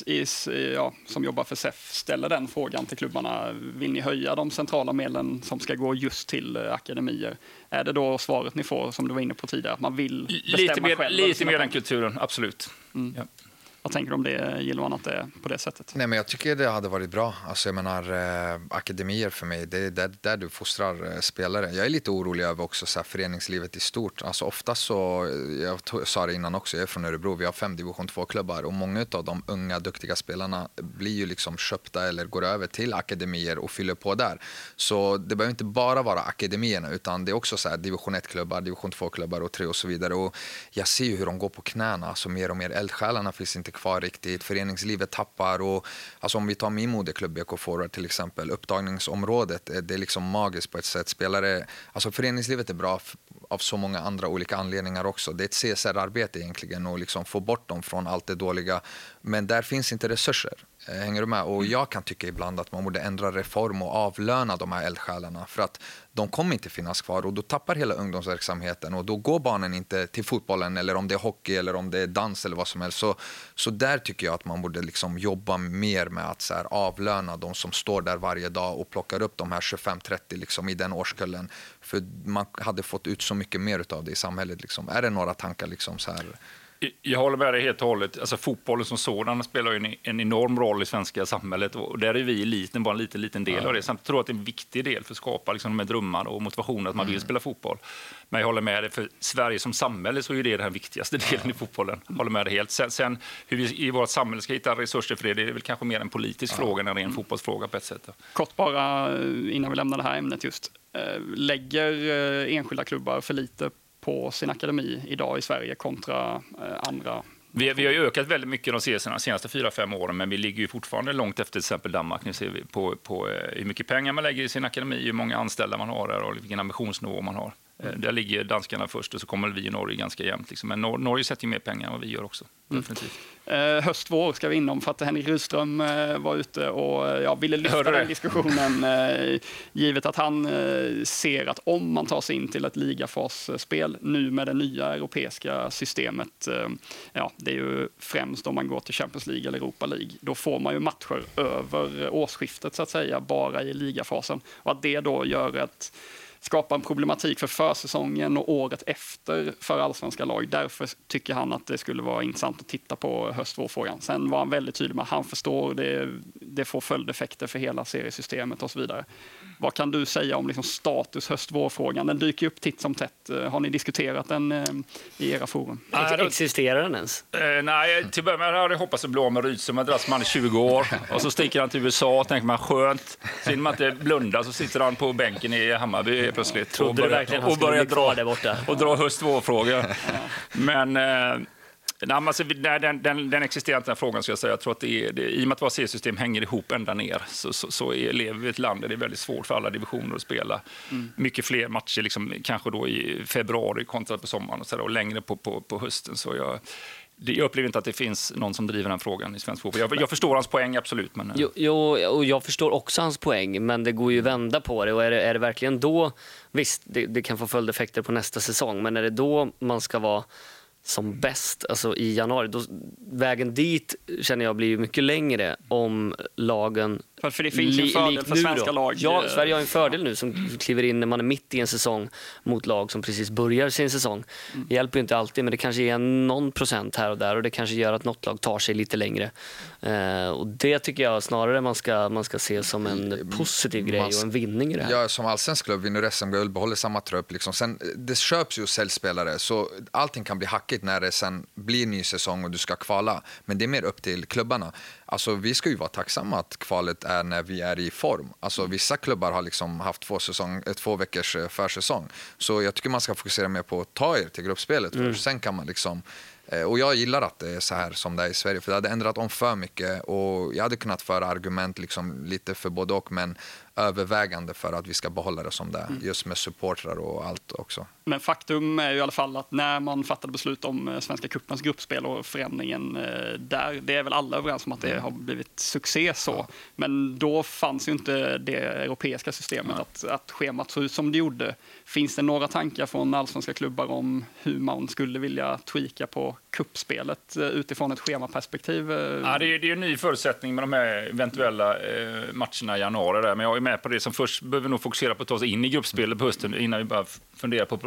som jobbar för SEF ställer den frågan till klubbarna, vill ni höja de centrala medlen som ska gå just till akademier? Är det då svaret ni får, som du var inne på tidigare, att man vill bestämma själv?
Lite mer den kulturen, absolut.
Mm.
Ja.
Vad tänker du om det, Gilvan, att det är på det sättet?
Nej, men jag tycker det hade varit bra. Alltså, jag menar, akademier för mig, det är där du fostrar spelare. Jag är lite orolig över också så här, föreningslivet i stort. Alltså, ofta så, jag sa det innan också, jag är från Örebro, vi har 5 division 2-klubbar och många av de unga, duktiga spelarna blir ju liksom köpta eller går över till akademier och fyller på där. Så det behöver inte bara vara akademierna, utan det är också så här, division 1-klubbar, division 2-klubbar och 3 och så vidare. Och jag ser ju hur de går på knäna, alltså mer och mer. Eldsjälarna finns inte kvar riktigt, föreningslivet tappar. Och alltså, om vi tar min moderklubb BK Forward till exempel, upptagningsområdet, det är liksom magiskt på ett sätt. Spelare, alltså föreningslivet är bra av så många andra olika anledningar också. Det är ett CSR-arbete egentligen och liksom få bort dem från allt det dåliga. Men där finns inte resurser. Hänger du med? Och jag kan tycka ibland att man borde ändra reform och avlöna de här eldsjälarna, för att de kommer inte finnas kvar och då tappar hela ungdomsverksamheten och då går barnen inte till fotbollen eller om det är hockey eller om det är dans eller vad som helst. Så där tycker jag att man borde liksom jobba mer med att så här, avlöna de som står där varje dag och plockar upp de här 25-30 liksom, i den årskullen. För man hade fått ut så mycket mer av det i samhället. Liksom. Är det några tankar liksom så här?
Jag håller med dig helt och hållet. Alltså, fotbollen som sådan spelar ju en enorm roll i svenska samhället och där är vi eliten bara en liten del av det. Samtidigt tror jag att det är en viktig del för att skapa liksom, de drömmar och motivationen att man vill spela fotboll. Men jag håller med dig, för Sverige som samhälle så är det den viktigaste delen i fotbollen. Jag håller med dig helt. Sen hur vi i vårt samhälle ska hitta resurser för det är väl kanske mer en politisk fråga än en ren fotbollsfråga på ett sätt.
Kort bara innan vi lämnar det här ämnet just. Lägger enskilda klubbar för lite på sin akademi idag i Sverige kontra andra?
Vi har ju ökat väldigt mycket de senaste 4-5 åren, men vi ligger ju fortfarande långt efter till exempel Danmark. Nu ser vi på hur mycket pengar man lägger i sin akademi, hur många anställda man har där och vilken ambitionsnivå man har. Där ligger danskarna först och så kommer vi i Norge ganska jämnt. Liksom. Men Norge sätter ju mer pengar än vad vi gör också. Definitivt.
Höst-vår ska vi inom för att Henrik Rydström var ute och ville lyfta den diskussionen givet att han ser att om man tar sig in till ett ligafasspel nu med det nya europeiska systemet, det är ju främst om man går till Champions League eller Europa League, då får man ju matcher över årsskiftet så att säga, bara i ligafasen. Och att det då gör skapa en problematik för försäsongen och året efter för allsvenska lag. Därför tycker han att det skulle vara intressant att titta på höst-vårfrågan. Sen var han väldigt tydlig med att han förstår det får följdeffekter för hela seriesystemet och så vidare. Vad kan du säga om liksom status höst-vårfrågan? Den dyker upp titt som tätt. Har ni diskuterat den i era forum?
Existerar den ens?
Nej, till början med hade jag hoppats att bli av med Rydström. Jag dras man i 20 år och så sticker han till USA och tänker man skönt. Så innan man inte blundar så sitter han på bänken i Hammarby plötsligt och börjar dra höst-vårfrågor. Men den existerar inte, den frågan, ska jag säga. Jag tror att i och med att vårt seriesystem hänger ihop ända ner så lever vi i ett land där det är väldigt svårt för alla divisioner att spela mycket fler matcher, liksom, kanske då i februari kontra på sommaren och längre på hösten. Så jag upplever inte att det finns någon som driver den frågan i svensk fotboll. Jag förstår hans poäng, absolut. Men
och jag förstår också hans poäng, men det går ju att vända på det. Och är det verkligen då, visst, det kan få följdeffekter på nästa säsong, men är det då man ska vara som bäst, alltså i januari, då, vägen dit känner jag blir ju mycket längre om lagen...
För det finns en fördel för svenska lag.
Ja, Sverige har en fördel nu som kliver in när man är mitt i en säsong mot lag som precis börjar sin säsong. Det hjälper ju inte alltid, men det kanske är någon procent här och där och det kanske gör att något lag tar sig lite längre. Och det tycker jag snarare man ska se som en positiv grej och en vinning i det här.
Ja, som allsvensk klubb vinner SM-guld, behåller samma trupp. Liksom. Sen, det köps ju säljspelare, så allting kan bli hackigt när det sen blir ny säsong och du ska kvala. Men det är mer upp till klubbarna. Alltså, vi ska ju vara tacksamma att kvalet är när vi är i form. Alltså, vissa klubbar har liksom haft 2 veckors försäsong. Så jag tycker man ska fokusera mer på att ta er till gruppspelet först. Sen kan man liksom... Och jag gillar att det är så här som det är i Sverige, för det hade ändrat om för mycket och jag hade kunnat föra argument liksom lite för både och, men övervägande för att vi ska behålla det som det är, just med supportrar och allt också.
Men faktum är ju i alla fall att när man fattade beslut om Svenska cupens gruppspel och förändringen där, det är väl alla överens om att det har blivit succé så. Men då fanns ju inte det europeiska systemet att schemat såg ut som det gjorde. Finns det några tankar från allsvenska klubbar om hur man skulle vilja tweaka på kuppspelet utifrån ett schemaperspektiv?
Ja, det är en ny förutsättning med de här eventuella matcherna i januari där. Men jag är med på det som först behöver nog fokusera på att ta oss in i gruppspelet på hösten innan vi bara funderar på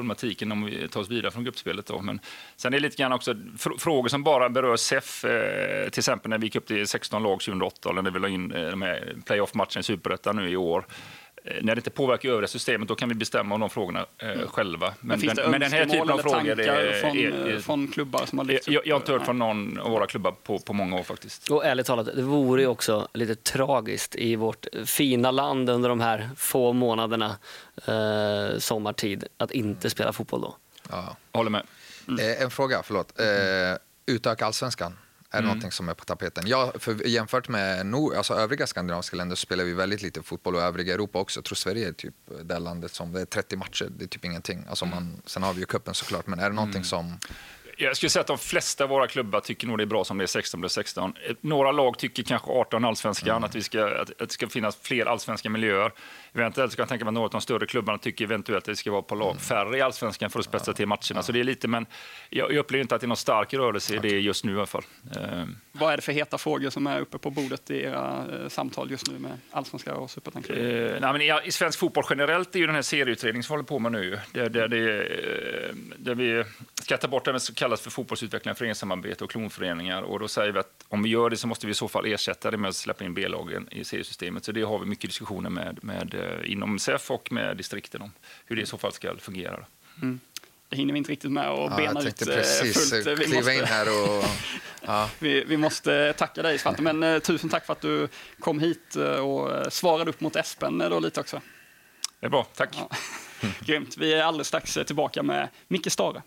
problematiken om vi tar oss vidare från gruppspelet. Då. Men sen är det lite grann också frågor som bara berör SEF, till exempel när vi gick upp till 16 lag 2008 eller när vi la in de här playoff-matcherna i Superettan nu i år. När det inte påverkar övriga systemet, då kan vi bestämma om de frågorna själva. Men den här typen av frågor
från klubbar som har lyfts upp?
Jag har inte hört från någon av våra klubbar på många år faktiskt.
Och ärligt talat, det vore ju också lite tragiskt i vårt fina land under de här få månaderna sommartid att inte spela fotboll då.
Ja.
Håller med.
En fråga, förlåt. Utöka allsvenskan. Är det någonting som är på tapeten? Ja, för jämfört med övriga skandinaviska länder så spelar vi väldigt lite fotboll, och övriga Europa också. Jag tror Sverige är typ det landet som det är 30 matcher, det är typ ingenting. Alltså sen har vi ju cupen såklart, men är det någonting som...
Jag skulle säga att de flesta av våra klubbar tycker nog det är bra som det är 16+16. Några lag tycker kanske 18 allsvenskan, att det ska finnas fler allsvenska miljöer. Eventuellt ska jag tänka mig att några av de större klubbarna tycker eventuellt att det ska vara på lag färre i allsvenskan för att spetsa till matcherna. Så det är lite, men jag upplever inte att det är någon stark rörelse i det just nu i alla fall.
Vad är det för heta frågor som är uppe på bordet i era samtal just nu med allsvenska och superettan?
I svensk fotboll generellt är ju den här serieutredningen som håller på med nu. Där vi ska ta bort det som kallas för fotbollsutveckling, föreningssamarbete och klonföreningar. Och då säger vi att om vi gör det så måste vi i så fall ersätta det med att släppa in B-lagen i seriesystemet. Så det har vi mycket diskussioner med inom SEF och med distrikten om hur det i så fall ska fungera.
Det hinner vi inte riktigt med och bena ut
precis
fullt.
Kliva in här och...
Vi måste tacka dig, Svante, men tusen tack för att du kom hit och svarade upp mot Espen då lite också.
Det är bra, tack.
Ja. Grymt. Vi är alldeles strax tillbaka med Micke Stare.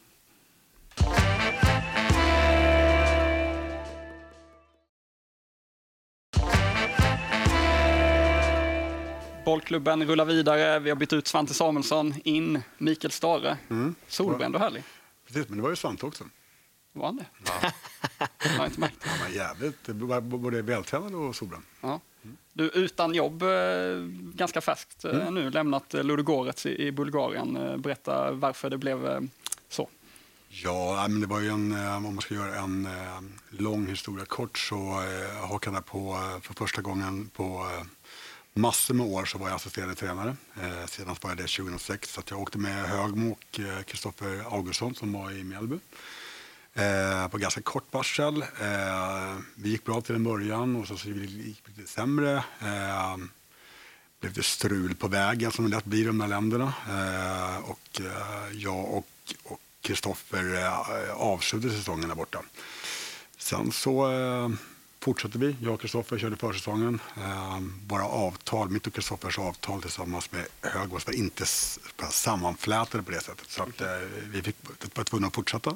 Bollklubben rullar vidare. Vi har bytt ut Svante Samuelsson in Mikael Stare. Solbränd och härlig.
Precis, men det var ju Svante också.
Var han det? Ja. Jag har inte märkt.
Ja, men jävligt. Både vältränad och solbränd.
Ja. Du utan jobb, ganska färskt nu, lämnat Ludogorets i Bulgarien. Berätta varför det blev så.
Ja, men det var ju om man ska göra en lång historia kort så hakade jag på för första gången på massor med år så var jag assisterande tränare. Senast var jag det 2006, så att jag åkte med Högmo och Kristoffer Augustsson som var i Mjällby. På ganska kort varsel. Vi gick bra till en början och så gick det lite sämre. Blev det strul på vägen som det lätt blir i de här länderna. Och jag och Kristoffer avslutade säsongen där borta. Sen så fortsatte vi. Jag och Kristoffer körde försäsongen. Våra avtal, mitt och Kristoffers avtal tillsammans med Högvårds var inte sammanflätade på det sättet. Så att vi var tvungna att fortsätta.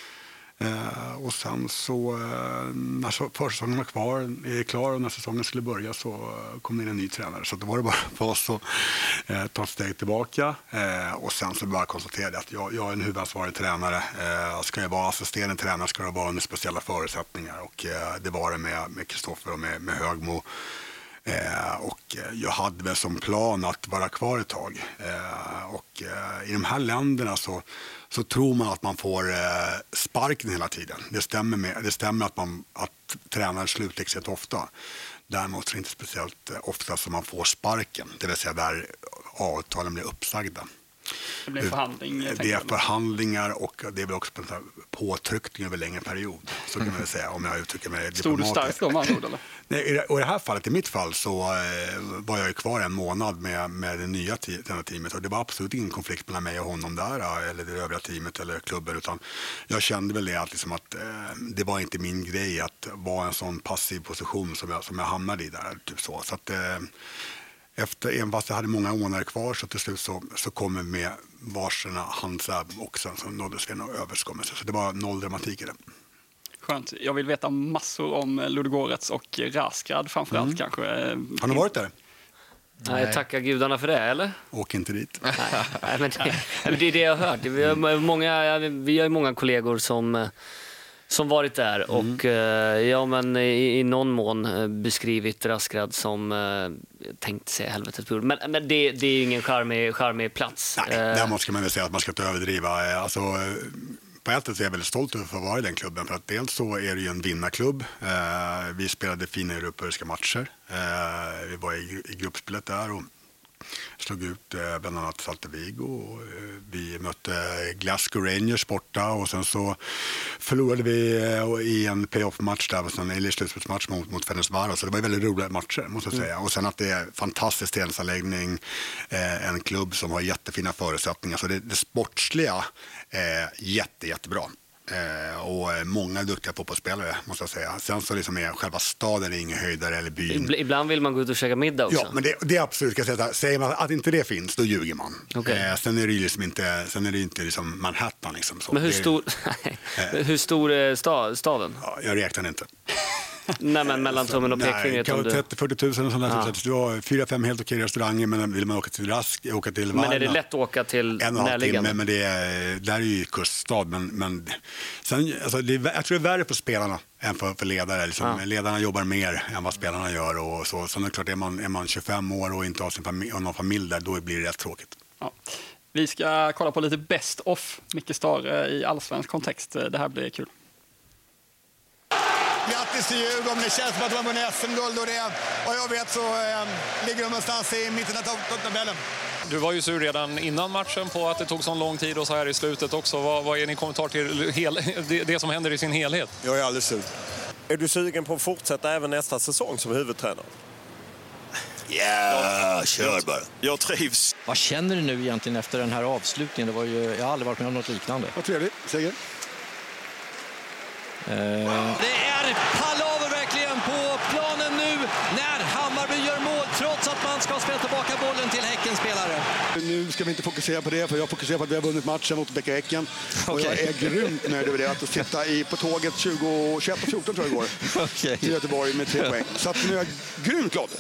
Och sen så när försäsongen var klar och när säsongen skulle börja så kom det in en ny tränare. Så då var det bara för oss att ta ett steg tillbaka. Och sen så bara konstaterade att jag är en huvudansvarig tränare. Ska jag vara assisterande tränare ska det vara under speciella förutsättningar. Och det var det med Kristoffer och med Högmo. Och jag hade väl som plan att vara kvar ett tag. Och i de här länderna så tror man att man får sparken hela tiden. Det stämmer att tränare slutexet ofta. Däremot är det inte speciellt ofta som man får sparken. Det vill säga där avtalen blir uppsagda.
Det blir förhandling.
Det är förhandlingar och det är väl också påtryckning över längre period. Så kan man väl säga om jag uttrycker mig diplomatiskt.
Stod du starkt då, man ord, eller?
Nej, och i det här fallet, i mitt fall, så var jag ju kvar en månad med det nya teamet och det var absolut ingen konflikt mellan mig och honom där eller det övriga teamet eller klubben, utan jag kände väl det att det var inte min grej att vara en sån passiv position som jag hamnade i där. Typ så att även fast jag hade många månader kvar så till slut så kommer vi med varsina handsar och sen så nåddes vi en överenskommelse. Så det var noll dramatik i det.
Skönt. Jag vill veta massor om Ludogorets och Razgrad framförallt kanske.
Har ni varit där?
Nej, tacka gudarna för det, eller?
Åk inte dit.
Nej, men det är det jag har hört. Vi har många kollegor som varit där och i någon mån beskrivit Razgrad som tänkte säga helvetet. Men det är ju ingen charmig plats.
Nej, där måste man väl säga att man ska inte överdriva. Alltså, på ett sätt är jag väldigt stolt över att få vara i den klubben. För att dels så är det ju en vinnarklubb. Vi spelade fina europeiska matcher. Vi var i gruppspelet där och slog ut bland annat Celta Vigo. Vi mötte Glasgow Rangers borta och sen så förlorade vi i en playoff-match där, eller slutspelsmatch mot Ferencvaros. Så det var väldigt roliga matcher, måste jag säga. Och sen att det är fantastisk träningsanläggning, en klubb som har jättefina förutsättningar. Så det sportsliga är jättebra. Och många duktiga fotbollsspelare, måste jag säga. Sen så liksom är själva staden ingen höjdare eller byn.
Ibland vill man gå ut och käka middag också.
Ja, men det är absolut, ska jag säga. Säger man att inte det finns, då ljuger man.
Okay.
Sen är det ju liksom inte liksom Manhattan liksom. Så
men hur stor är staden?
Ja, jag räknar inte.
Nej, men mellan tummen och pekfingret.
Kan 30-40 000 och sånt där. Du har 4-5 helt okej restauranger, men vill man åka till Rask, åka till Varna.
Men är det lätt att åka till närliggande?
Men där är ju kuststad. Men sen, alltså, jag tror det är värre för spelarna än för ledare. Liksom. Ledarna jobbar mer än vad spelarna gör. Och så. Sen är det klart, är man 25 år och inte har sin familj, och någon familj där, då blir det rätt tråkigt.
Ja. Vi ska kolla på lite best of Micke Stare i allsvensk kontext. Det här blir kul.
Grattis till Djurgården, det känns som att de har vunnit SM-guld och jag vet så ligger de någonstans i mitten av tabellen.
Du var ju sur redan innan matchen på att det tog så lång tid och så här i slutet också. Vad är din kommentar till det som händer i sin helhet?
Jag är alldeles sur.
Är du sugen på att fortsätta även nästa säsong som huvudtränare?
Ja, kör bara.
Jag trivs.
Vad känner du nu egentligen efter den här avslutningen? Jag har aldrig varit med om något liknande.
Vad trevligt, seger.
Det är palaver verkligen på planen nu när Hammarby gör mål trots att man ska spela tillbaka bollen till Häckenspelare.
Nu ska vi inte fokusera på det, för jag fokuserar på att vi har vunnit matchen mot Bäcka Häcken. Och jag är grymt nöjd över det, att sitta på tåget 21 och 14 tror jag det går, till Göteborg med 3 poäng. Så att nu är jag grymt glad.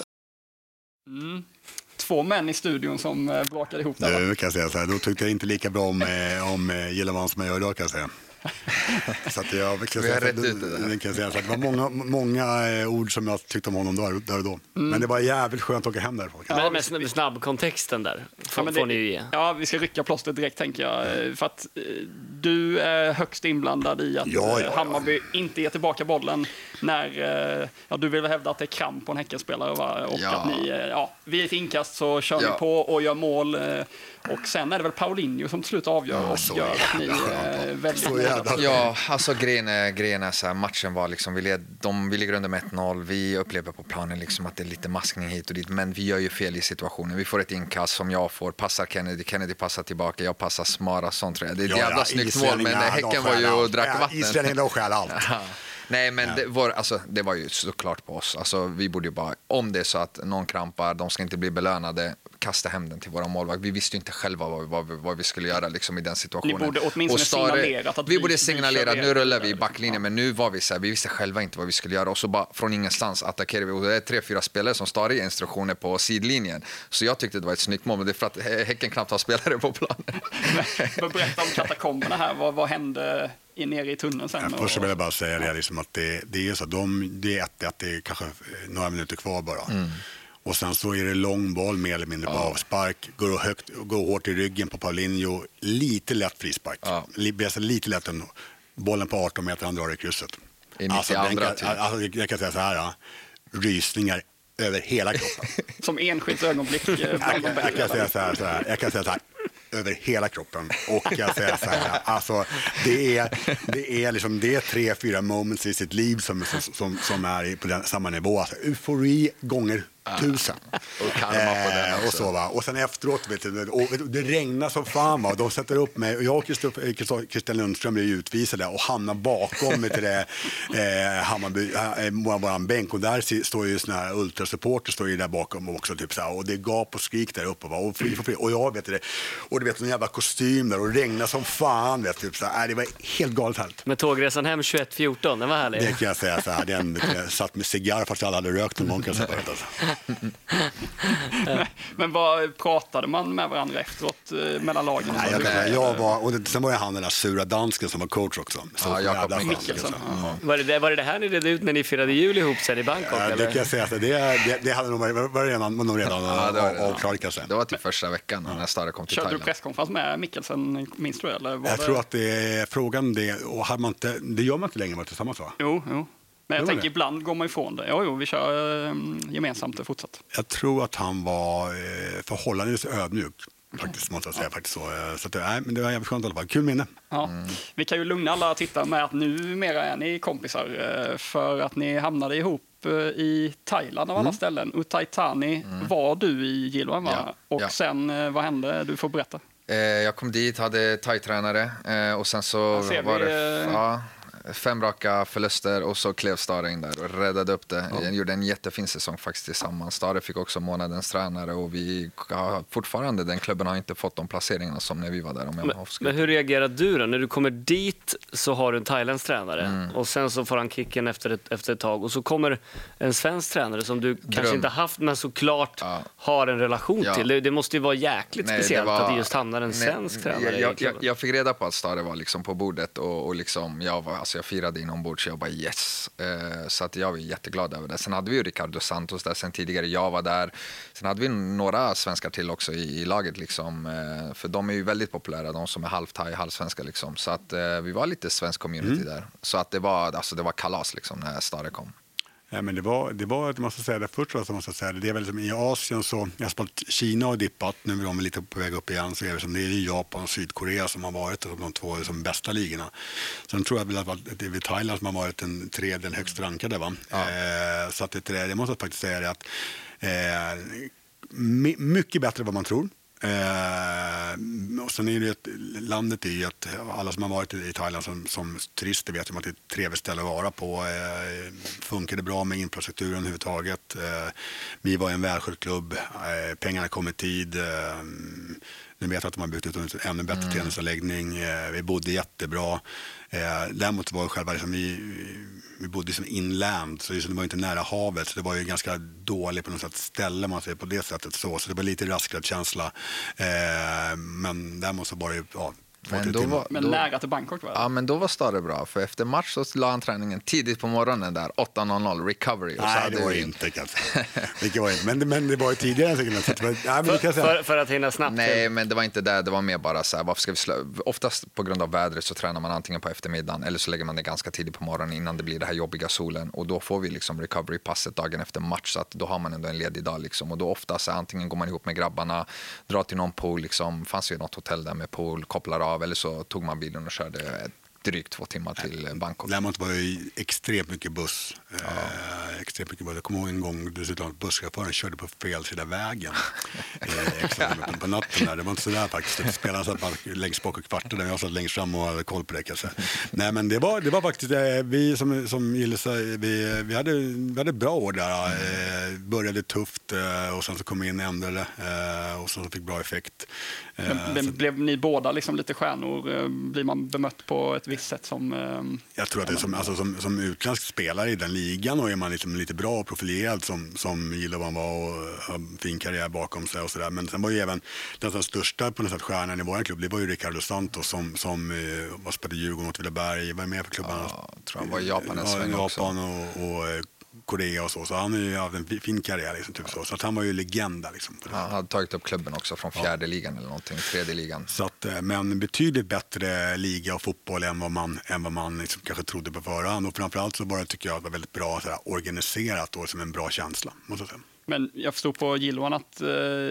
Två män i studion som brakade ihop där.
Nu kan jag säga så här, då tyckte jag inte lika bra om Gilleman som jag gör idag, kan jag säga. Så att jag kan säga, det var många ord som jag tyckte om honom där och då. Men det var jävligt skönt att åka hem därifrån.
Men med snabbkontexten där får ni ju ge.
Ja, vi ska rycka plåstret direkt, tänker jag. För att du är högst inblandad i att Hammarby inte ger tillbaka bollen när du vill hävda att det är kramp på en Häckenspelare, och att ni, vid ett inkast så kör ni på och gör mål. Och sen är det väl Paulinho som till slut avgör och gör att ni väldigt...
Ja, alltså grejen är så här, matchen var liksom, vi ligger under med 1-0, vi upplever på planen liksom att det är lite maskning hit och dit, men vi gör ju fel i situationen. Vi får ett inkast som jag får, passar Kennedy passar tillbaka, jag passar Smara, sånt tror jag. Det är ett jävla snyggt mål, men Häcken var ju och drack vatten.
Islänningarna och skäl allt.
Nej, men det var ju såklart på oss. Alltså, vi borde ju bara, om det är så att någon krampar, de ska inte bli belönade, kasta hem den till våra målvakt. Vi visste ju inte själva vad vi skulle göra liksom, i den situationen.
Ni borde åtminstone signalerat att
vi borde signalera, nu rullar vi i backlinjen, men nu var vi så här, vi visste själva inte vad vi skulle göra, och så bara från ingenstans attackerade vi, och det är 3-4 spelare som står i instruktioner på sidlinjen. Så jag tyckte det var ett snyggt mål, men det är för att Häcken knappt har spelare på planen.
Men berätta om katakomberna här, vad hände nere i tunneln sen?
Först vill jag bara säga det, liksom att det är så att det är 1-1, det är kanske några minuter kvar bara. Och sen så är det lång boll, mer eller mindre på avspark, går hårt i ryggen på Paulinho, lite lätt frispark. Lite lätt en bollen på 18 meter, han drar i krysset. Jag kan säga så här, rysningar över hela kroppen.
Som enskilt ögonblick.
Jag kan säga så här, över hela kroppen. Och jag säger så här, alltså det är 3-4 moments i sitt liv som är på samma nivå. Alltså, eufori gånger 1000. Och så, va. Och sen efteråt, vet du, det regnar som fan, va. De sätter upp mig, och jag och Christian Lundström blir utvisade och hamnar bakom mig till det Hammarby, våran bänk, och där står ju såna här ultrasupporter står ju där bakom också, typ så här, och det är gap och skrik där uppe, va. Och jag vet det, och du vet en jävla kostym där och regnar som fan, vet typ så här. Det var helt galet härligt.
Men tågresan hem 21-14, den var härlig.
Det kan jag säga så här, den satt med cigarr fast jag hade rökt någon gång, kan jag säga.
Men vad pratade man med varandra efteråt mellan lagen?
Sen var jag han den där sura dansken som var coach också.
Jakob Mikkelsen.
Var det här ni redde ut när ni firade jul ihop sen i Bangkok?
Det kan jag säga, det hade nog redan avklarat kanske.
Det var till första veckan när Stare kom till Thailand.
Körde du presskonferens med Mikkelsen, minns du? Eller
jag tror att det är frågan det, och hade man inte, det gör man inte längre tillsammans, va?
Jo. Men jag tänker ibland går man ifrån det. Jo, vi kör gemensamt och fortsatt.
Jag tror att han var förhållandevis ödmjuk. Faktiskt, måste jag säga. Faktiskt så. Så att, men det var jävligt skönt i alla fall. Kul minne.
Ja. Vi kan ju lugna alla tittare med att numera är ni kompisar för att ni hamnade ihop i Thailand av alla ställen. Uthai Thani var du i Jiloan, va?
Ja.
Och sen, vad hände? Du får berätta.
Jag kom dit, hade thai-tränare och sen så var det 5 raka förluster och så klev Stare in där och räddade upp det. Jag gjorde en jättefin säsong faktiskt tillsammans. Stare fick också månadens tränare och vi har fortfarande, den klubben har inte fått de placeringarna som när vi var där.
Men hur reagerar du då? När du kommer dit så har du en thailändsk tränare och sen så får han kicken efter ett tag och så kommer en svensk tränare som du kanske inte haft men såklart har en relation till. Det måste ju vara jäkligt speciellt att det just hamnar en svensk tränare.
Jag fick reda på att Stare var liksom på bordet och liksom jag firade inombords, jag bara yes. Så att jag var jätteglad över det. Sen hade vi ju Ricardo Santos där sen tidigare, jag var där. Sen hade vi några svenskar till också i laget liksom. För de är ju väldigt populära, de som är halvthai, halvsvenska liksom. Så att vi var lite svensk community där. Så att det var kalas liksom när Stare kom.
Ja, men det var jag måste säga det först, så måste jag säga det är väl som i Asien så jag har spelat Kina och dippat, nu är de lite på väg upp igen, så är det som det är Japan och Sydkorea som har varit de 2 som bästa ligorna. Sen tror jag väl att det är Thailand som har varit den högst rankade, va? Så att det måste jag faktiskt säga det att mycket bättre än vad man tror. Och sen är det landet i att alla som har varit i Thailand som turister vet att det är ett trevligt ställe att vara på. Funkar det bra med infrastrukturen överhuvudtaget? Vi var en välskött klubb, pengarna kom i tid. Nu vet jag att de har byggt ut en ännu bättre träningsanläggning. Vi bodde jättebra. Däremot var det själva liksom, vi bodde som inland, så det var inte nära havet, så det var ju ganska dåligt på något sätt ställe, man säger på det sättet så det var lite raskare känsla. Men däremot så var det
men nära till Bangkok, va?
Ja, men då var Stare bra, för efter match så la han träningen tidigt på morgonen där, 8:00 recovery.
Nej, det var inte kanske. Det var inte, men det var ju tidigare
för att hinna snabbt.
Nej, men det var inte det, det var mer bara så här, varför ska vi oftast på grund av vädret så tränar man antingen på eftermiddagen eller så lägger man det ganska tidigt på morgonen innan det blir det här jobbiga solen, och då får vi liksom recovery-passet dagen efter match, så att då har man ändå en ledig dag liksom, och då ofta så antingen går man ihop med grabbarna, drar till någon pool liksom, fanns ju något hotell där med pool, kopplar av, eller så tog man bilen och körde drygt 2 timmar till Bangkok.
Däremot var ju extremt mycket buss. Extremt mycket buss. Jag kommer ihåg en gång dessutom att busschauffören körde på fel sida vägen på natten där. Det var inte så där faktiskt. Spelarna satt längst bak och kvartade där jag satt längst fram och hade koll på det kanske. Nej, men det var faktiskt vi som gillade, vi hade bra år där. Började tufft och sen så kom vi in ändrade och sen så fick bra effekt.
Blev ni båda liksom lite stjärnor? Blir man bemött på ett visst sätt som...
Jag tror att det är som utländsk spelare i den ligan, och är man liksom lite bra och profilerad som Jiloan var och har fin karriär bakom sig och sådär. Men sen var ju även den största på något sätt stjärnan i vår klubb, det var ju Ricardo Santos som var spelade i Djurgården och Åtvidaberg, var med för klubben.
Ja, tror han var i Japan en sväng också.
Japan och Korea och så han har ju haft en fin karriär liksom, typ så att han var ju legenda liksom.
Han hade tagit upp klubben också från 4:e ligan eller någonting, 3:e ligan.
Så att, men betydligt bättre liga och fotboll än vad man liksom kanske trodde på förhand, och framförallt så var det, tycker jag, var väldigt bra sådär, organiserat och som en bra känsla, måste jag säga.
Men jag förstod på Jiloan att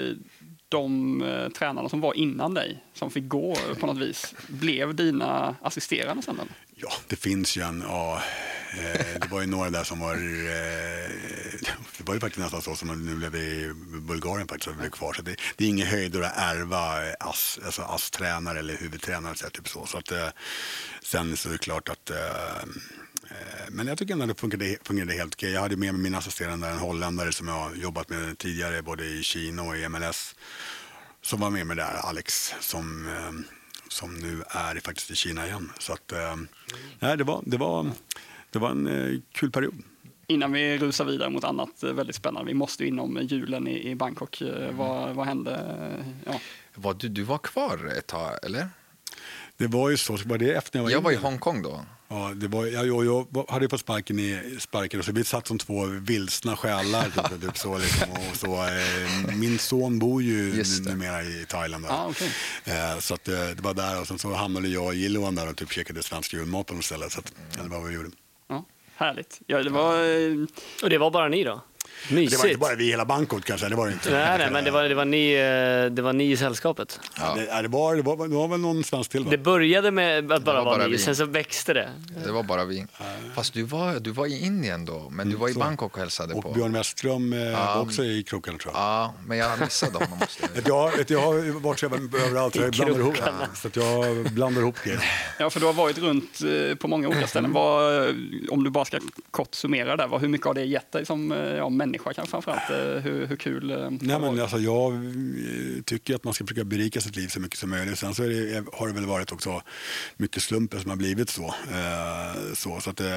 de tränarna som var innan dig, som fick gå på något vis, blev dina assisterande sen?
Ja, det finns ju det var ju några där som var det var ju faktiskt nästan så som nu blev i Bulgarien faktiskt, att blev kvar, så det är ingen höjdare att ärva ASS-tränare eller huvudtränare typ så att sen så är det klart att men jag tycker ändå att det fungerade helt okej. Jag hade med mig min assisterande, en holländare som jag har jobbat med tidigare både i Kina och i MLS, som var med mig där, Alex, som nu är faktiskt i Kina igen. Så att det var en kul period.
Innan vi rusar vidare mot annat väldigt spännande, vi måste ju inom julen i Bangkok. Vad hände? Ja.
Du var kvar ett tag, eller?
Det var ju så, var det efter
jag var i Hongkong då.
Ja, det var, jag hade ju fått sparken och så vi satt som 2 vilsna själar typ så liksom, och så min son bor ju numera i Thailand där.
Okay.
Så att det var där, och sen så hamnade jag i Jiloan där och typ käkade svensk julmat på något ställe, så att det var vad vi gjorde.
Ja. Härligt. Ja, det var...
Och det var bara ni då? Mysigt.
Det var inte bara vi i hela Bangkok kanske, det var det inte.
Nej, men det var ni i sällskapet.
Ja. Det var väl någon svensk till då?
Det började med att bara vara ni, sen så växte det.
Det var bara vi. Fast du var i Indien då, men du var i Bangkok och hälsade på.
Och Björn Westström var också i kroken, tror jag.
Ja, men jag missade honom.
Jag har varit överallt, så jag blandar ihop grejer.
Ja, för du har varit runt på många olika ställen. Om du bara ska kort summera där, hur mycket har det gett dig som människa kanske framförallt? Hur kul?
Nej, men alltså, jag tycker att man ska försöka berika sitt liv så mycket som möjligt. Sen så har det väl varit också mycket slumper som har blivit så. Så att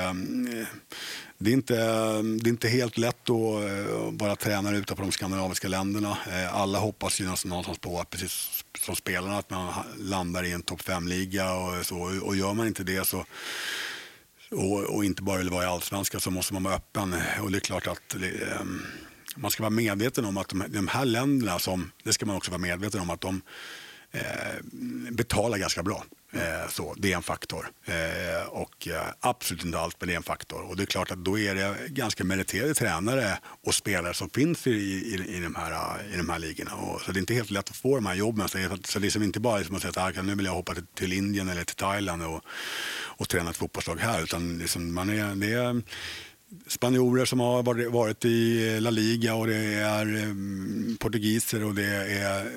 det är inte helt lätt att vara tränare ute på de skandinaviska länderna. Alla hoppas ju någonstans på att, precis som spelarna, att man landar i en topp 5-liga och så. Och gör man inte det så och inte bara vill vara i allsvenska, så måste man vara öppen. Och det är klart att man ska vara medveten om att de här länderna, det ska man också vara medveten om att de betalar ganska bra. Så det är en faktor. Och absolut inte allt, men det är en faktor. Och det är klart att då är det ganska meriterade tränare och spelare som finns i de här ligorna. Och så det är inte helt lätt att få de här jobben. Så det är som inte bara som att säga att nu vill jag hoppa till Indien eller till Thailand och träna ett fotbollslag här. Utan liksom det är spanjorer som har varit i La Liga, och det är portugiser, och det är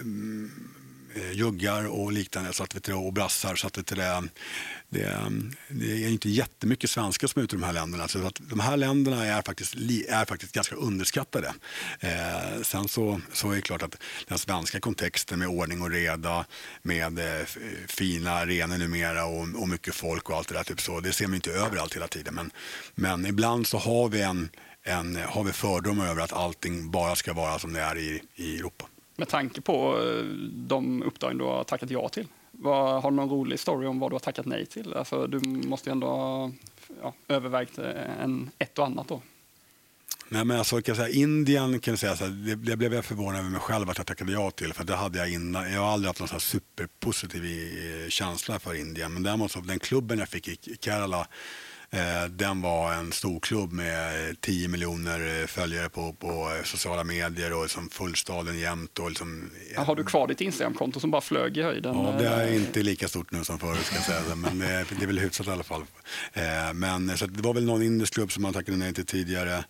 juggar och liknande, så att och brassar, så att det är inte jättemycket svenskar som är ute i de här länderna, så att de här länderna är faktiskt ganska underskattade. Sen så är det klart att den svenska kontexten med ordning och reda, med fina arenor numera och mycket folk och allt det där, typ så, det ser man inte överallt hela tiden, men ibland så har vi fördomar över att allting bara ska vara som det är i Europa.
Med tanke på de uppdrag du har tackat ja till, har du någon rolig story om vad du har tackat nej till? Alltså, du måste ju ändå ha övervägt ett och annat då.
Nej, men alltså, kan jag säga, Indien kan jag säga så här, det blev jag förvånad över mig själv att jag tackade ja till, för det hade jag innan. Jag har aldrig haft någon så här superpositiv känsla för Indien, men däremot så den klubben jag fick i Kerala, den var en stor klubb med 10 miljoner följare på sociala medier och liksom fullstaden jämt. Och liksom,
har du kvar ditt Instagram-konto som bara flög i höjden?
Ja, det är inte lika stort nu som förut, ska jag säga, men det är väl hyfsat i alla fall. Men så det var väl någon indisk klubb som man tackade nej till tidigare.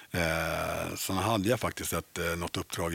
Sen hade jag faktiskt något uppdrag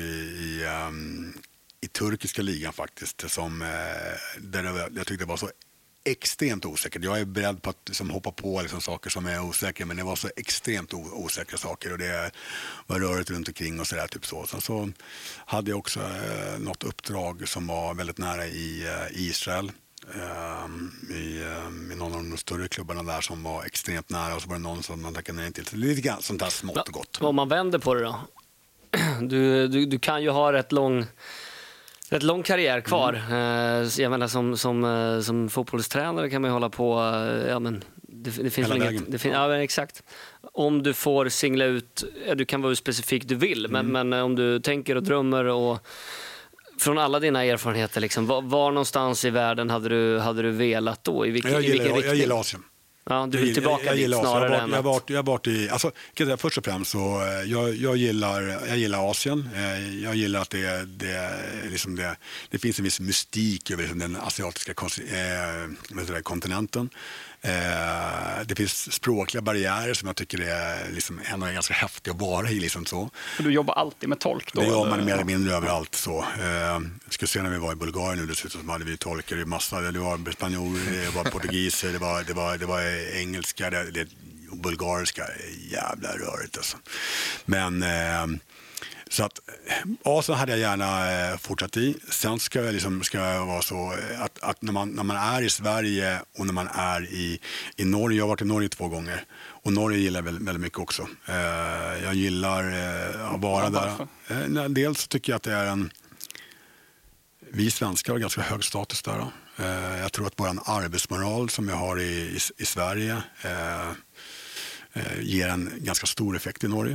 i turkiska ligan faktiskt, där jag tyckte det var så extremt osäkert. Jag är beredd på att liksom hoppa på liksom saker som är osäkra, men det var så extremt osäkra saker, och det var rörigt runt omkring och sådär, typ så. Sen så hade jag också något uppdrag som var väldigt nära i Israel, i någon av de större klubbarna där som var extremt nära, och så var det någon som man tackade nej till. Så lite grann sånt där smått och gott.
Om man vänder på det då? Du kan ju ha rätt lång karriär kvar. Jag menar, som fotbollstränare kan man ju hålla på, det finns väl inget, exakt. Om du får singla ut, du kan vara hur specifik du vill, men om du tänker och drömmer, och från alla dina erfarenheter liksom, var någonstans i världen hade du velat då? I vilken riktning?
Jag gillar Asien.
Ja, du vill tillbaka dit snarare än
jag har varit i, alltså, kan jag säga, först och främst så jag gillar Asien. Jag gillar att det finns en viss mystik över den asiatiska kontinenten. Det finns språkliga barriärer som jag tycker är liksom ändå är ganska häftigt att vara i, liksom så.
För du jobbar alltid med tolk då?
Det gör man mer eller mindre överallt så. Jag skulle se när vi var i Bulgarien nu, dessutom hade vi tolkar i massa. Det var spanjorer, det var portugiser, det var engelska, det bulgariska, jävla rörigt alltså. Men så att Asien hade jag gärna fortsatt i. Sen ska jag vara så att när man är i Sverige och när man är i Norge, jag har varit i Norge 2 gånger, och Norge gillar jag väldigt mycket också. Jag gillar att vara där. Dels tycker jag att det är vi svenskar har ganska hög status där. Jag tror att vår arbetsmoral som vi har i Sverige ger en ganska stor effekt i Norge.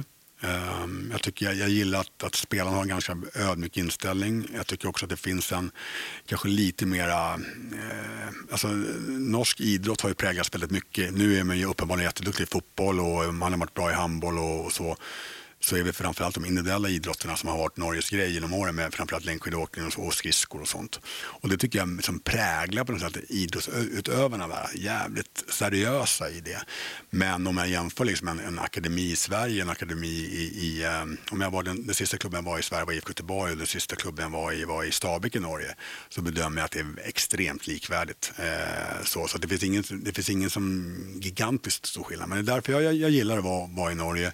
Jag gillar att spelarna har en ganska ödmjuk inställning. Jag tycker också att det finns en kanske lite mera... norsk idrott har ju präglats väldigt mycket. Nu är man ju uppenbarligen jätteduktig i fotboll och man har varit bra i handboll och så är vi framförallt de individuella idrotterna som har varit Norges grej genom åren med framförallt längdskidåkning och skridskor och sånt. Och det tycker jag som präglar på något sätt idrottsutövarna var jävligt seriösa i det. Men om jag jämför liksom en akademi i Sverige, en akademi om jag var den sista klubben jag var i Sverige var IFK Göteborg och den sista klubben jag var i Stabæk i Norge, så bedömer jag att det är extremt likvärdigt. Så det finns ingen som gigantiskt stor skillnad. Men det är därför jag gillar att vara i Norge.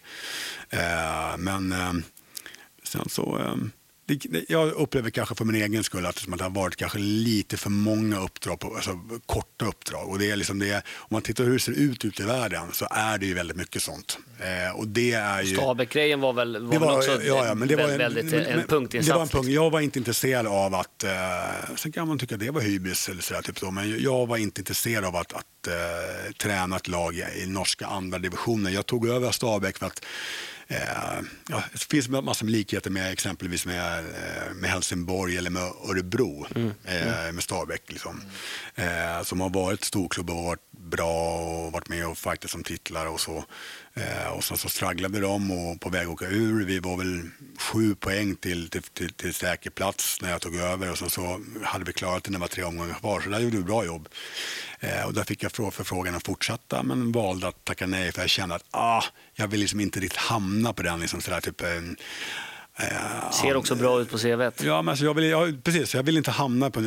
Men sen så jag upplever kanske för min egen skull att det har varit kanske lite för många uppdrag, alltså korta uppdrag, och det är liksom det, om man tittar hur det ser ut i världen så är det ju väldigt mycket sånt. Och det är ju
Stabæk-grejen var väl också
men det var
en punktinsats.
Det var en punkt. Jag var inte intresserad av att sen kan man tycka att det var hybris eller så där, typ så, men jag var inte intresserad av att träna ett lag i norska andra divisionen. Jag tog över Stabæk för att det finns massor med likheter med exempelvis med Helsingborg eller med Örebro, med Stabæk liksom. Som har varit storklubbar och varit bra och varit med och fightat som titlar och så. Och sen så strugglade de och på väg att åka ur. Vi var väl 7 poäng till säker plats när jag tog över, och sen så hade vi klarat det när det var 3 omgångar kvar, så där gjorde vi bra jobb. Och där fick jag förfrågan att fortsätta, men valde att tacka nej för jag kände att jag vill liksom inte riktigt hamna på den liksom sådär typ.
Ser också bra ut på CV:t.
Ja, men alltså jag vill inte hamna på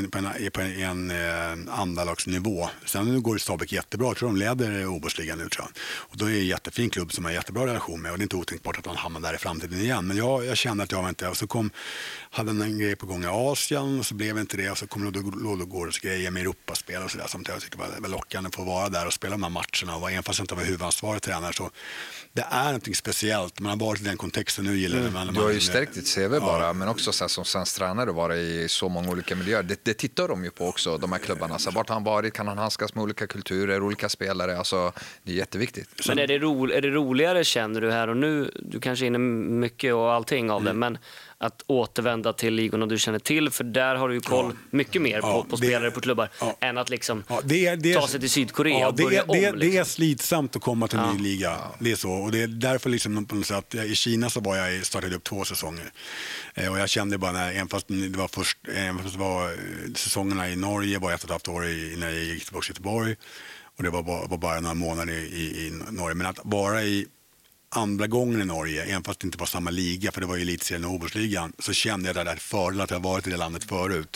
en andalagsnivå. Sen nu går det Stabæk jättebra, jag tror de leder OBOS-ligan nu, tror jag. Och då är det en jättefin klubb som har jättebra relation med, och det är inte otänkbart att man hamnar där i framtiden igen. Men jag kände att jag var inte, och så hade en grej på gång i Asien, och så blev inte det, och så kom Lodogårds grejer med Europaspel och sådär, som jag tyckte var lockande att få vara där och spela de här matcherna, och även fast jag inte var huvudansvarig tränare, så det är någonting speciellt. Man har varit i den kontexten nu, gillar det.
Du har ju stärkt ditt CV bara, men också så här, som svensk tränare vara i så många olika miljöer. Det tittar de ju på också, de här klubbarna. Så vart har han varit? Kan han handskas med olika kulturer, olika spelare? Alltså, det är jätteviktigt.
Men är det roligare, känner du här och nu? Du kanske är inne mycket och allting av det, men att återvända till ligorna du känner till, för där har du ju koll mycket mer på spelare på klubbar än att liksom ta sig till Sydkorea och börja om. Liksom. Det
är slitsamt att komma till en ny liga. Det är så, och det är därför liksom på något sätt, i Kina så var jag startade upp 2 säsonger. Och jag kände bara även fast det var säsongerna i Norge var 1,5 år innan jag gick tillbaka till Göteborg, och det var bara några månader i Norge, men att vara i andra gången i Norge, även fast det inte var samma liga, för det var ju elitserien och OBOS-ligan, så kände jag där fördel att jag varit i det landet förut.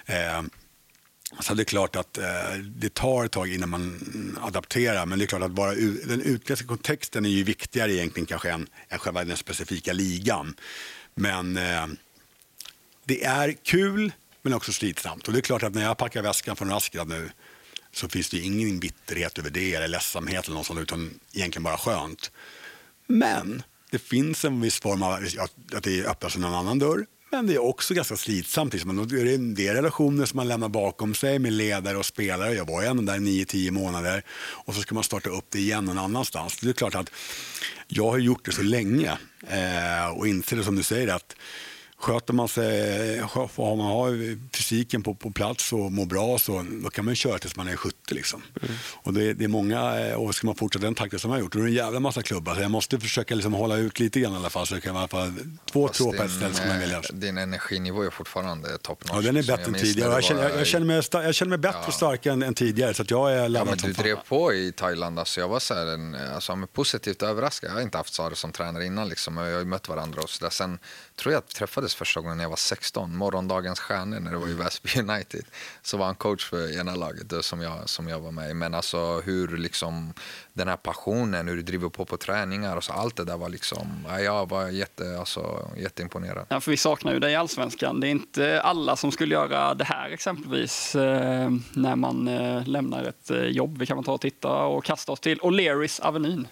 Så det är klart att det tar ett tag innan man adapterar, men det är klart att bara den utländska kontexten är ju viktigare egentligen kanske än själva den specifika ligan. Men det är kul, men också slitsamt. Och det är klart att när jag packar väskan från Raskrad nu, så finns det ingen bitterhet över det eller ledsamhet eller något sånt, utan egentligen bara skönt. Men det finns en viss form av att det öppnar sig någon annan dörr. Men det är också ganska slitsamt. Det är relationer som man lämnar bakom sig med ledare och spelare. Jag var ju ändå där 9-10 månader. Och så ska man starta upp det igen någon annanstans. Det är klart att jag har gjort det så länge. Och inser det som du säger, att sköter man sig, om man har fysiken på plats och mår bra, så då kan man köra tills man är 70 liksom. Och det är många, och ska man fortsätta den takten som jag har gjort, då är det en jävla massa klubbar, så jag måste försöka liksom hålla ut lite grann i alla fall, så det kan vara i alla fall 2 på ett ställe som man vill.
Din energinivå är fortfarande toppen.
Ja, den är bättre än tidigare. Jag känner mig bättre och starkare än tidigare, så att jag är
laddad som fan. Du drev på i Thailand, alltså jag var så här, positivt överraskad. Jag har inte haft Sara som tränare innan liksom, jag har ju mött varandra och så där. Sen tror jag att träffades första gången när jag var 16, morgondagens stjärnor, när det var i Väsby United, så var han coach för ena laget som jag var med i. Men alltså hur liksom den här passionen, hur du driver på träningar och så, allt det där var liksom, jag var jätteimponerad.
Ja, för vi saknar ju dig i Allsvenskan. Det är inte alla som skulle göra det här exempelvis när man lämnar ett jobb. Vi kan ta och titta och kasta oss till O'Learys Avenyn.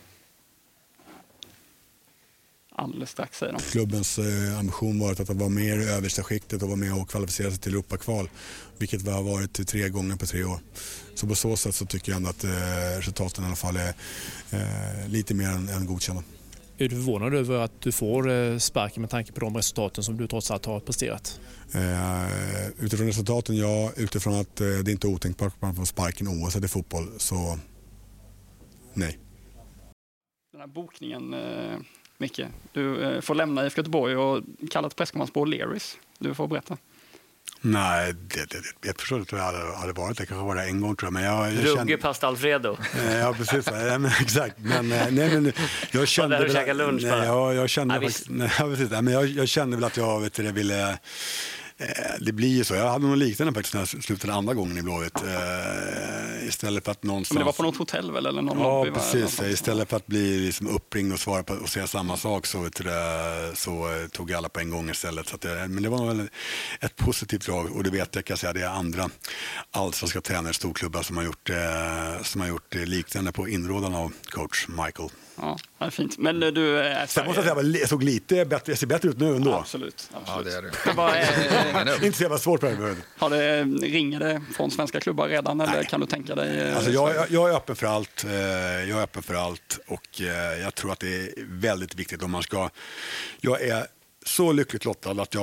Alldeles strax, säger de.
Klubbens ambition varit att vara mer i översta skiktet och vara med och kvalificera sig till Europakval, vilket vi har varit 3 gånger på 3 år. Så på så sätt så tycker jag ändå att resultaten i alla fall är lite mer än godkända.
Är du förvånad över att du får sparken med tanke på de resultaten som du trots allt har presterat?
Utifrån resultaten, ja. Utifrån att det inte är otänkbart att man får sparken oavsett i fotboll, så nej.
Den här bokningen, Micke, du får lämna IFK Göteborg och kalla till presskonferens på O'Learys. Du får berätta.
Nej, jag förstår inte hur det hade varit. Det kanske var det en gång, tror jag. Men jag
Rugge pasta Alfredo.
Ja, precis. Ja, men, exakt. Men jag kände
väl... käka lunch bara.
Ja, jag kände faktiskt... precis. Men jag kände väl att jag ville... Det blir ju så. Jag hade nog liknande faktiskt när jag slutade andra gången i Blåvitt. Istället för att någonstans...
Men det var på något hotell väl? Eller någon
lobby, precis. Istället för att bli liksom uppringd och svara på och säga samma sak så tog alla på en gång istället. Så men det var väl ett positivt drag, och det vet jag, kan säga, det är andra allsvenska tränare, storklubbar som har gjort liknande på inrådan av coach Michael.
Ja, det är fint. Men du är
Sen måste jag säga, jag såg lite bättre, jag ser bättre ut nu ändå.
Ja, absolut.
Ja, det är det.
Inte så jävla svårt på det.
Ringer det från svenska klubbar redan? Eller kan du tänka dig?
Alltså jag är öppen för allt. Jag är öppen för allt, och jag tror att det är väldigt viktigt om man ska... Jag är så lyckligt lottad att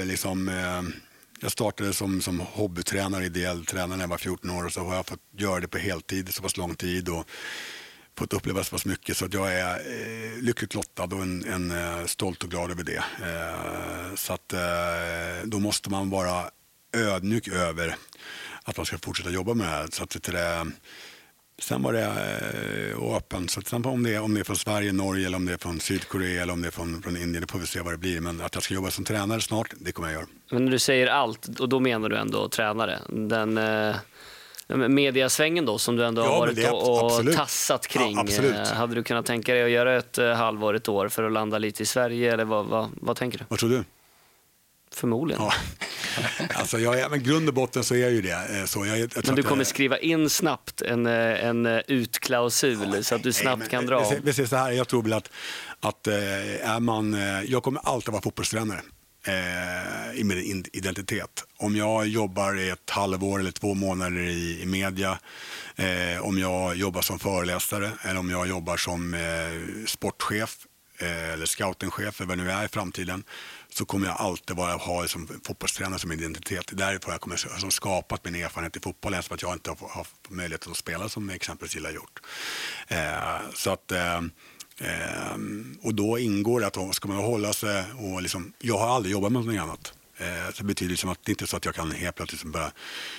jag startade som hobbytränare, ideell tränare när jag var 14 år, och så har jag fått göra det på heltid så pass lång tid och fått uppleva så pass mycket, så att jag är lyckligt lottad och en stolt och glad över det. Så att då måste man vara ödmjuk över att man ska fortsätta jobba med det här. Så att sen var det öppen. Så att sen om det är från Sverige, Norge, eller om det är från Sydkorea, eller om det är från Indien, det får vi se vad det blir. Men att jag ska jobba som tränare snart, det kommer jag göra.
Men när du säger allt, och då menar du ändå tränare. Den mediasvängen då, som du ändå har varit och tassat kring. Ja, hade du kunnat tänka dig att göra ett halvår, ett år för att landa lite i Sverige, eller vad tänker du?
Vad tror du?
Förmodligen.
Ja. Alltså men grund och botten så är ju det så.
Men du kommer skriva in snabbt en utklausul så att du snabbt kan dra.
Vi ser så här, jag tror väl att jag kommer alltid vara fotbollstränare i min identitet. Om jag jobbar i ett halvår eller 2 månader i media, om jag jobbar som föreläsare, eller om jag jobbar som sportchef eller scoutingchef, eller vad nu är i framtiden, så kommer jag alltid ha som fotbollstränare som identitet. Därför jag kommer som skapat min erfarenhet i fotboll, ens för att jag inte har haft möjlighet att spela som exempelvis Gilla gjort. Så att och då ingår det att ska man hålla sig, och jag har aldrig jobbat med något annat. Så det betyder att det inte är så att jag kan helt plötsligt bara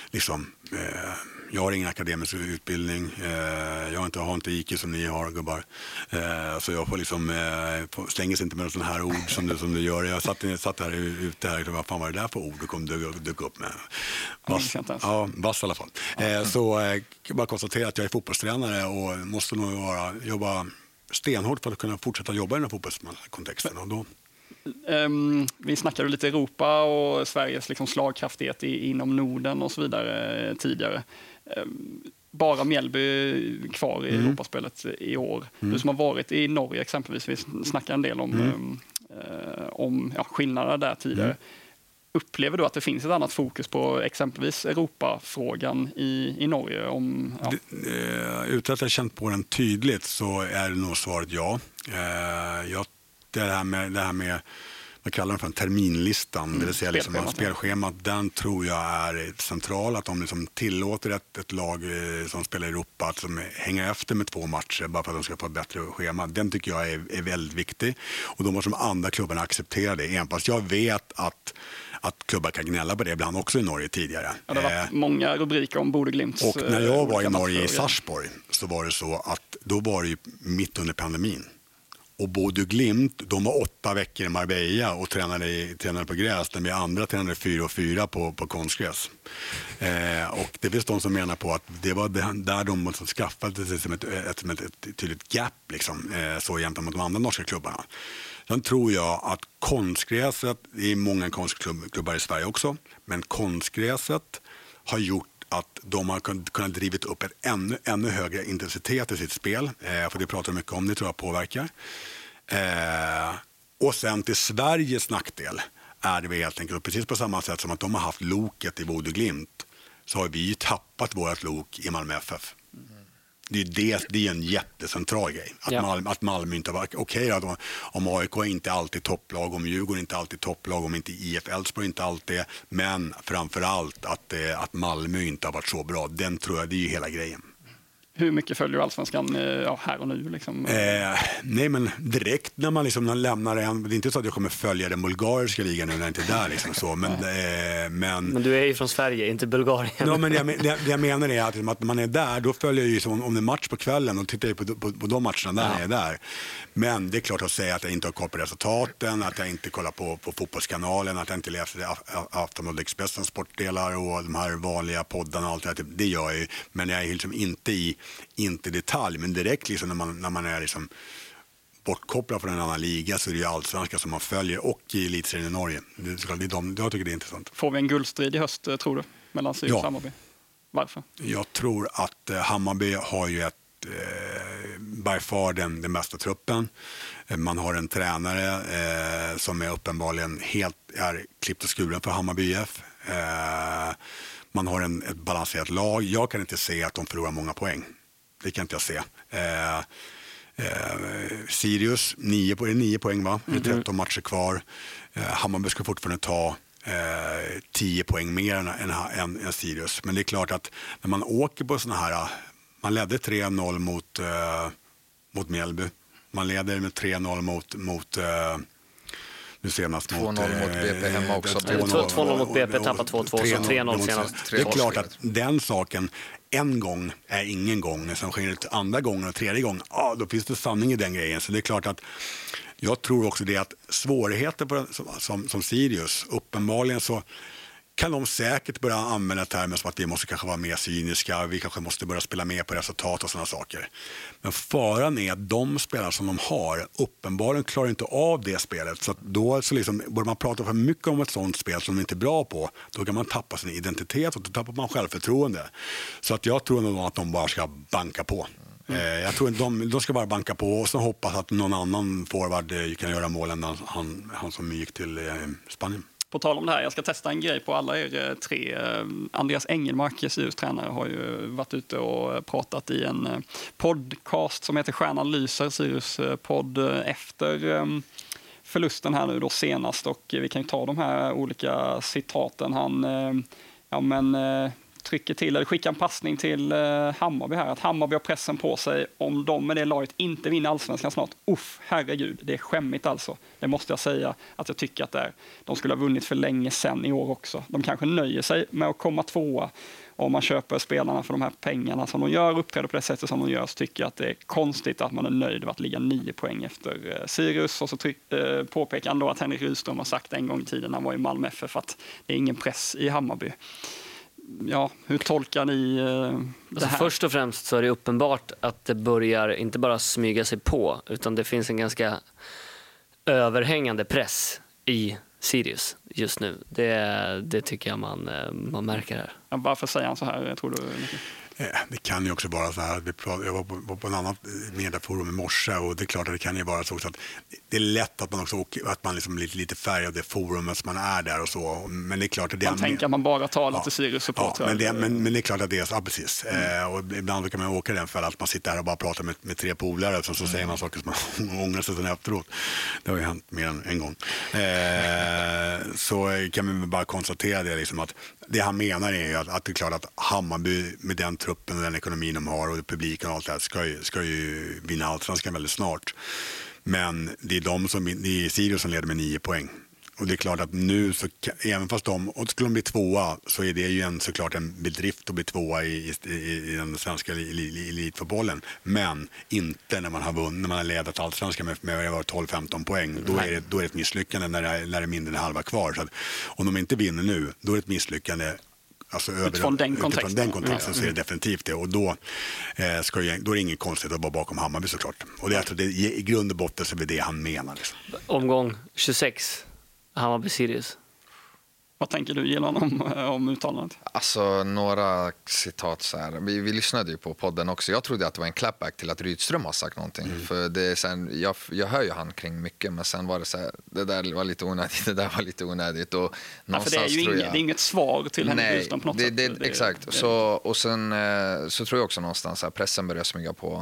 jag har ingen akademisk utbildning, jag har inte IQ som ni har, gubbar. Så jag får slängas inte med sådana här ord som du gör. Jag satt här ute här, vad fan var det där för ord du kom dyka upp med? Vass i alla fall. Så jag kan bara konstatera att jag är fotbollstränare och måste nog jobba stenhårt för att kunna fortsätta jobba i den här fotbollskontexten. Och då...
Vi snackade lite Europa och Sveriges slagkraftighet inom Norden och så vidare tidigare. Bara Mjällby kvar i Europaspelet i år. Du som har varit i Norge exempelvis, vi snackade en del om skillnader där tidigare. Upplever du att det finns ett annat fokus på exempelvis Europafrågan i Norge?
Utan att jag känt på den tydligt så är det nog svaret ja. Det här med vad kallar de för terminlistan, det vill säga spelschemat, den tror jag är central, att de tillåter ett lag som spelar i Europa att hänga efter med 2 matcher bara för att de ska få ett bättre schema. Den tycker jag är väldigt viktig, och då måste de andra klubbarna acceptera det. Även fast jag vet att klubbar kan gnälla på det ibland också i Norge tidigare.
Ja, det har varit många rubriker om Bodø/Glimt.
Och när jag var i Norge i Sarpsborg så var det så att då var det ju mitt under pandemin. Och Bodø/Glimt, de var 8 veckor i Marbella och tränade på gräs, när vi andra tränade 4-4 på konstgräs. Och det finns de som menar på att det var där de skaffade sig som ett tydligt gap så jämfört mot de andra norska klubbarna. Sen tror jag att konstgräset, det är många konstklubbar i Sverige också, men konstgräset har gjort att de har kunnat drivit upp ett ännu högre intensitet i sitt spel. För det pratar mycket om, det tror jag påverkar. Och sen till Sveriges nackdel är det helt enkelt, precis på samma sätt som att de har haft loket i Bodø/Glimt, så har vi ju tappat vårt lok i Malmö FF. Det är en jättecentral grej. Att Malmö inte var okej. Om AIK inte alltid topplag, om Djurgården inte alltid topplag, om inte IF Elfsborg inte alltid, men framförallt att Malmö inte har varit så bra. Den tror jag, det är ju hela grejen.
Hur mycket följer Allsvenskan här och nu? Liksom?
Nej, men direkt när man liksom lämnar en... Det är inte så att jag kommer följa den bulgariska ligan nu när jag inte är där. Liksom så, men
du är ju från Sverige, inte Bulgarien.
Ja, men jag menar är att man är där, då följer jag ju som om det är match på kvällen och tittar jag på de matcherna där jag är där. Men det är klart att säga att jag inte har koll på resultaten, att jag inte kollar på fotbollskanalen, att jag inte läser Aftonbladet Expressens sportdelar och de här vanliga poddarna och allt det där. Det gör jag ju, men jag är liksom inte i detalj, men direkt liksom när man är liksom bortkopplad från en annan liga så är det ju Allsvenskan som man följer och i elitserien i Norge. Jag tycker det är intressant.
Får vi en guldstrid i höst, tror du, mellan Sirius och Hammarby? Varför?
Jag tror att Hammarby har ju by far den bästa truppen. Man har en tränare som är uppenbarligen helt klippt och skuren för Hammarby IF. Man har ett balanserat lag. Jag kan inte se att de förlorar många poäng. Det kan inte jag se. Sirius, 9 poäng va? Det är 13 matcher kvar. Hammarby ska fortfarande ta 10 poäng mer än Sirius. Men det är klart att när man åker på såna här... Man ledde 3-0 mot Mjällby. Man leder med 3-0 mot nu senast
2-0 mot BP hemma också.
2-0 mot BP, tappat 2-2, så 3-0 senast.
Det är klart att den saken en gång är ingen gång. När sen sker det andra gången och tredje gången, då finns det sanning i den grejen. Så det är klart att jag tror också det att svårigheter som Sirius, uppenbarligen så kan de säkert börja använda termer som att vi måste kanske vara mer cyniska, vi kanske måste börja spela mer på resultat och sådana saker. Men faran är att de spelare som de har uppenbarligen klarar inte av det spelet. Så att då så liksom, borde man prata för mycket om ett sådant spel som de inte är bra på, då kan man tappa sin identitet och då tappar man självförtroende. Så att jag tror nog att de bara ska banka på. Jag tror att de ska bara banka på och så hoppas att någon annan forward kan göra målen än han som gick till Spanien.
På tal om det här, jag ska testa en grej på alla er tre. Andreas Engelmark, Sirius-tränare, har ju varit ute och pratat i en podcast som heter Stjärnan lyser, Sirius podd efter förlusten här nu då senast. Och vi kan ju ta de här olika citaten. Han trycker till, eller skickar en passning till Hammarby här. Att Hammarby har pressen på sig. Om de med det laget inte vinner Allsvenskan snart. Herregud, det är skämmigt alltså. Det måste jag säga att jag tycker att det är. De skulle ha vunnit för länge sedan i år också. De kanske nöjer sig med att komma tvåa. Om man köper spelarna för de här pengarna som de gör, uppträder på det sättet som de gör, så tycker jag att det är konstigt att man är nöjd med att ligga 9 poäng efter Sirius. Och så påpekar han då att Henrik Rydström har sagt en gång i tiden, han var i Malmö FF, att det är ingen press i Hammarby. Ja, hur tolkar ni det här?
Först och främst så är det uppenbart att det börjar inte bara smyga sig på, utan det finns en ganska överhängande press i Sirius just nu. Det tycker jag man märker här.
Ja, varför säger han så här, tror du?
Det kan ju också vara så här, jag var på en annan medieforum i morse och det är klart att det kan ju vara så att det är lätt att man också att man liksom lite färg av det forumet som man är där och så, men det är klart att det
man tänker att man bara talar till Sirius support.
Ja, men det är klart att det är så, precis. Och ibland kan man åka den för att man sitter här och bara pratar med tre polare så säger man saker som man ångrar sig sen efteråt. Det har ju hänt mer än en gång. Så kan man bara konstatera det liksom, att det han menar är ju att det är klart att Hammarby med den truppen och den ekonomin de har och publiken och allt det här ska ju vinna Allsvenskan väldigt snart. Men det är Sirius som leder med 9 poäng. Och det är klart att nu, så, även fast skulle de bli tvåa, så är det ju såklart en bedrift att bli tvåa i den svenska elitfotbollen. Men inte när man har ledat Allsvenskan med 12-15 poäng. Då är det ett misslyckande när det är mindre än halva kvar. Så att, om de inte vinner nu, då är det ett misslyckande. Alltså utifrån den kontexten så är det definitivt det. Och då är det ingen konstigt att vara bakom Hammarby såklart. Och det i grund och botten så är det han menar. Liksom.
Omgång 26, Hammarby Sirius.
Vad tänker du gillar om uttalandet?
Alltså några citat så här. Vi lyssnade ju på podden också. Jag trodde att det var en clapback till att Rydström har sagt någonting. För det är sen, jag hör ju han kring mycket, men sen var det så här, det där var lite onödigt, det där var lite onödigt. Och
för det är ju det är inget svar till Henrik Rydström på något sätt.
Exakt. Så, och sen så tror jag också någonstans att pressen börjar smyga på.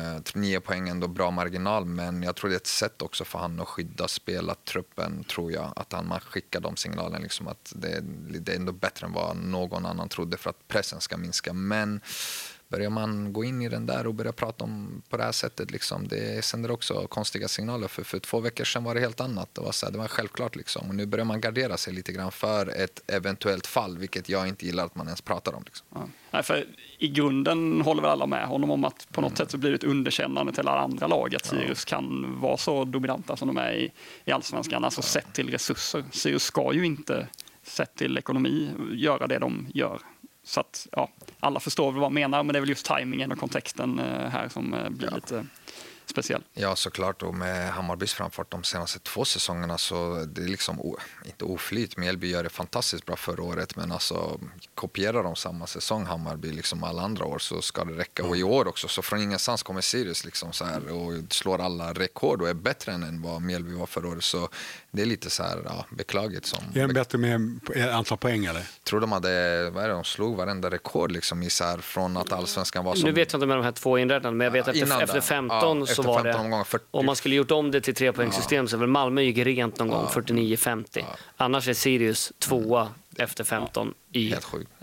9 poäng ändå bra marginal, men jag tror det är ett sätt också för han att skydda spelartruppen, tror jag. Att man skickar de signalerna liksom att det är ändå bättre än vad någon annan trodde för att pressen ska minska. Men börjar man gå in i den där och börja prata om på det här sättet, liksom, det sänder också konstiga signaler. För 2 veckor sedan var det helt annat. Det var självklart. Liksom. Och nu börjar man gardera sig lite grann för ett eventuellt fall, vilket jag inte gillar att man ens pratar om. Liksom.
Ja. Nej, för i grunden håller väl alla med honom om att på något sätt så blir det ett underkännande till alla andra lag att Sirius kan vara så dominanta som de är i Allsvenskan. Alltså sett till resurser. Sirius ska ju inte, sett till ekonomi, göra det de gör. Så att, alla förstår vad man menar, men det är väl just tajmingen och kontexten här som blir lite speciell. Ja,
såklart. Och med Hammarbys framfart de senaste 2 säsongerna så det är liksom inte oflyt. Mjällby gör det fantastiskt bra förra året, men alltså kopierar de samma säsong Hammarby liksom alla andra år så ska det räcka. Och i år också, så från ingenstans kommer Sirius liksom så här och slår alla rekord och är bättre än vad Mjällby var förra året. Så det är lite så här beklagligt. Är
den bättre med antal poäng eller?
Tror de slog varenda rekord liksom i så här, från att Allsvenskan var som...
Nu vet jag inte med de här 2 inrättande, men jag vet efter 15 så var det, om man skulle gjort om det till 3-poängssystem så väl Malmö gick rent någon gång 49-50. Annars är Sirius 2 efter 15 i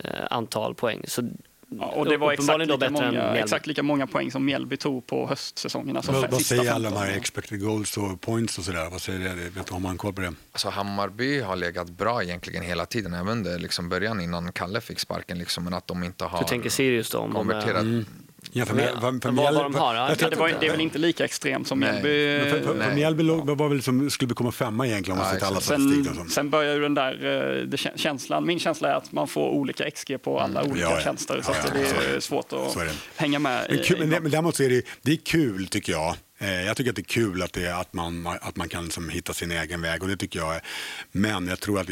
antal poäng. Så
och det var exakt lika många poäng som Mjällby tog på höstsäsongen. Alltså
vad säger alla de här expected goals och points och sådär? Vad säger det? Vet du om man koll på det?
Alltså Hammarby har legat bra egentligen hela tiden, även under liksom början innan Kalle fick sparken. Liksom, men att de inte har...
Du tänker Sirius då? Om
konverterat...
Ja, vad de har.
Det är väl inte lika extremt som Mjällby.
För Mjällby var väl som skulle bekomma 5 egentligen om man alla
sen börjar ju den där känslan. Min känsla är att man får olika XG på alla olika tjänster. Så att det är svårt att hänga med.
Men däremot så är det är kul tycker jag. Jag tycker att det är kul att man kan liksom hitta sin egen väg och det tycker jag. Men jag tror att,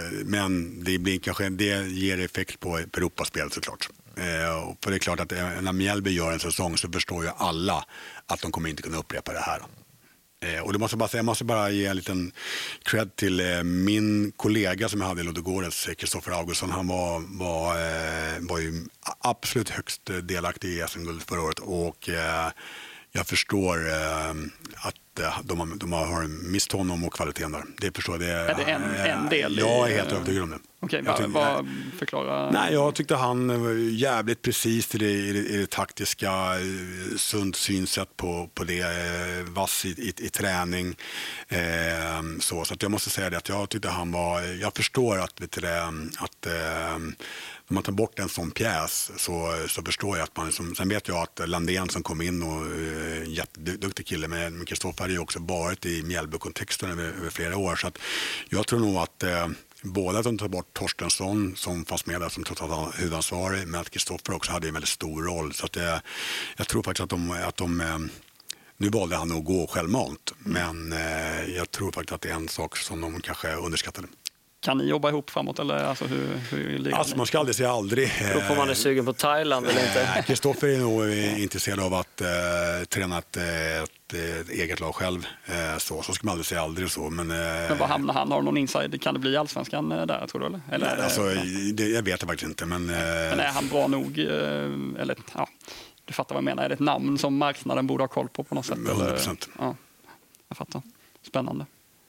men det blir kanske det ger effekt på Europaspelet såklart. För det är klart att när Mjällby gör en säsong så förstår ju alla att de kommer inte kunna upprepa det här. Och det jag måste bara ge en liten cred till min kollega som jag hade i Ludogorets, Kristoffer Augustsson. Han var ju absolut högst delaktig i SM-guld förra året och jag förstår att de har mist honom och kvaliteten där. Det förstår jag.
Är det en del?
Jag är helt övertygad om det.
Okej, vad förklara?
Nej, jag tyckte han var jävligt precis i det taktiska, sunt synsätt på det, vass i träning. Så att jag måste säga det att jag tyckte han var, jag förstår att om man tar bort en sån pjäs så förstår jag att man, sen vet jag att Landén som kom in och jätteduktig kille, men Kristoffer har ju också varit i Mjällby-kontexten över flera år, så att jag tror nog att båda att de tar bort Torstensson som fanns med där som totalt huvudansvarig, men att Kristoffer också hade en väldigt stor roll, så att jag tror faktiskt att de nu valde han att gå självmant, men jag tror faktiskt att det är en sak som de kanske underskattade.
Kan ni jobba ihop framåt eller alltså hur
man ska aldrig säga aldrig.
Då får man är sugen på Thailand eller inte.
Kristoffer är nog intresserad av att träna ett eget lag själv. Så ska man aldrig säga aldrig så. Men
var hamnar han? Har någon inside? Kan det bli Allsvenskan där tror du eller?
Nej, alltså, jag vet det faktiskt inte. Men
är han bra nog? Eller du fattar vad jag menar. Är det ett namn som marknaden borde ha koll på något sätt?
100%.
Ja, jag fattar. Spännande.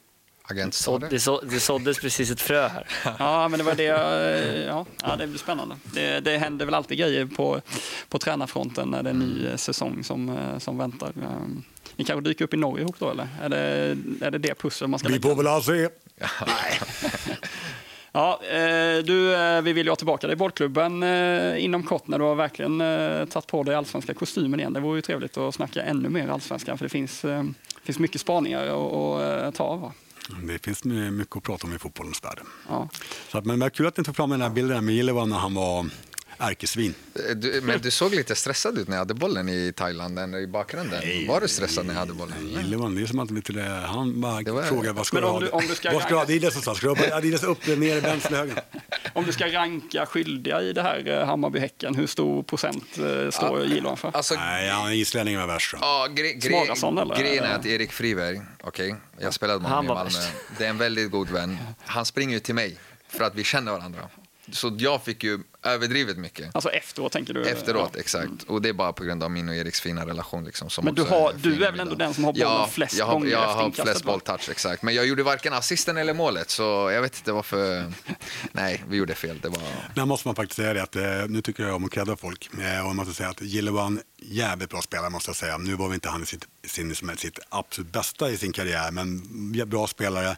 Det såddes precis ett frö här.
Ja, men det var det. Ja, det blir spännande. Det händer väl alltid grejer på tränarfronten när det är en ny säsong som väntar. Ni kanske dyker upp i Norge ihop då, eller? Är det pussel man ska
lägga? Vi får väl se.
Nej. Ja, vi vill ju ha tillbaka dig i bollklubben inom kort när du har verkligen tagit på dig allsvenska kostymen igen. Det vore ju trevligt att snacka ännu mer allsvenska, för det finns mycket spaningar att ta av.
Det finns mycket att prata om i fotbollens värld. Ja. Så att, men det var kul att ni tog fram den här bilden med Gillevan när han var ärkesvin.
Men du såg lite stressad ut när jag hade bollen i Thailand, i bakgrunden. Var du stressad när jag hade bollen?
Gilleman, det är som att lite, han bara frågar vad ska
Men
du ha?
om du ska
Vad ska du ha? Adidas och så. Ska du ha Adidas upp, ner, vänster, höger?
Om du ska ranka skyldiga i det här Hammarby-Häcken, hur stor procent står Gillon för?
Alltså,
Nej, han är islänning med värst.
Ja,
Smagarsson, eller?
grejen är att Erik Friberg, jag spelade med honom i Malmö. Det är en väldigt god vän. Han springer ju till mig för att vi känner varandra. Så jag fick ju överdrivet mycket.
Alltså efteråt tänker du?
Efteråt, exakt. Och det är bara på grund av min och Eriks fina relation. Liksom, som
men du är väl ändå den som har bollen flest gånger
jag
efter
har
inkastet?
flest bolltouch, exakt. Men jag gjorde varken assisten eller målet, så jag vet inte varför. Nej, vi gjorde fel. Det var...
Nu måste man faktiskt säga det, att nu tycker jag om att kredda folk. Och jag måste säga att Gille var en jävligt bra spelare, måste jag säga. Nu var vi inte han i sitt absolut bästa i sin karriär, men bra spelare.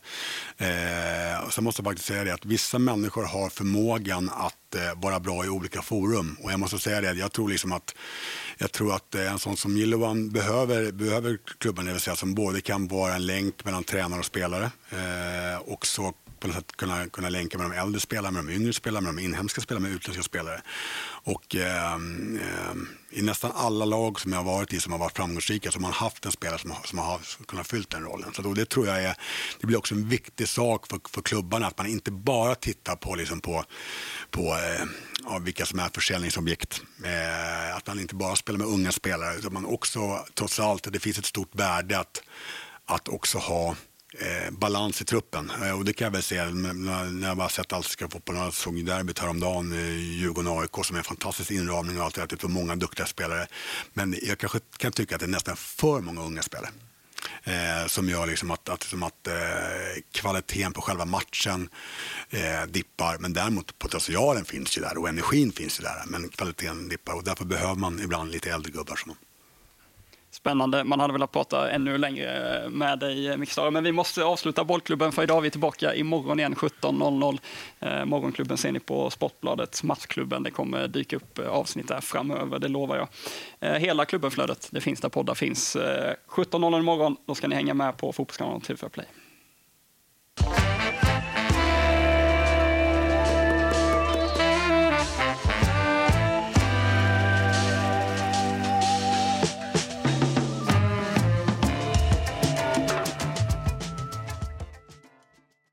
Och sen måste jag faktiskt säga det, att vissa människor har förmågan att vara bra i olika forum. Och jag måste säga det, jag tror att en sån som Gillovan behöver klubben, det vill säga som både kan vara en länk mellan tränare och spelare, och så på något sätt kunna länka med de äldre spelarna, med de yngre spelarna, med de inhemska spelarna, med utländska spelare. Och i nästan alla lag som jag har varit i som har varit framgångsrika så har man haft en spelare som har kunnat fylla den rollen. Så då, det tror jag det blir också en viktig sak för klubbarna, att man inte bara tittar på vilka som är försäljningsobjekt. Att man inte bara spelar med unga spelare, utan man också, trots allt, det finns ett stort värde att också ha balans i truppen. Och det kan jag väl säga när jag bara sett allsvenska fotbollen. Jag såg derbyt häromdagen, Djurgården och AIK, som är en fantastisk inramning och allt det där, för många duktiga spelare. Men jag kanske kan tycka att det är nästan för många unga spelare. Som gör liksom att kvaliteten på själva matchen dippar, men däremot potentialen finns ju där och energin finns ju där, men kvaliteten dippar, och därför behöver man ibland lite äldre gubbar som
Spännande. Man hade velat prata ännu längre med dig, Micke Stare, men vi måste avsluta bollklubben för idag. Vi är tillbaka imorgon igen 17.00. Morgonklubben ser ni på Sportbladet. Matchklubben, det kommer dyka upp avsnitt där framöver, det lovar jag. Hela klubbenflödet, det finns där poddar finns. 17.00 imorgon, då ska ni hänga med på Fotbollskanalen TV4 Play.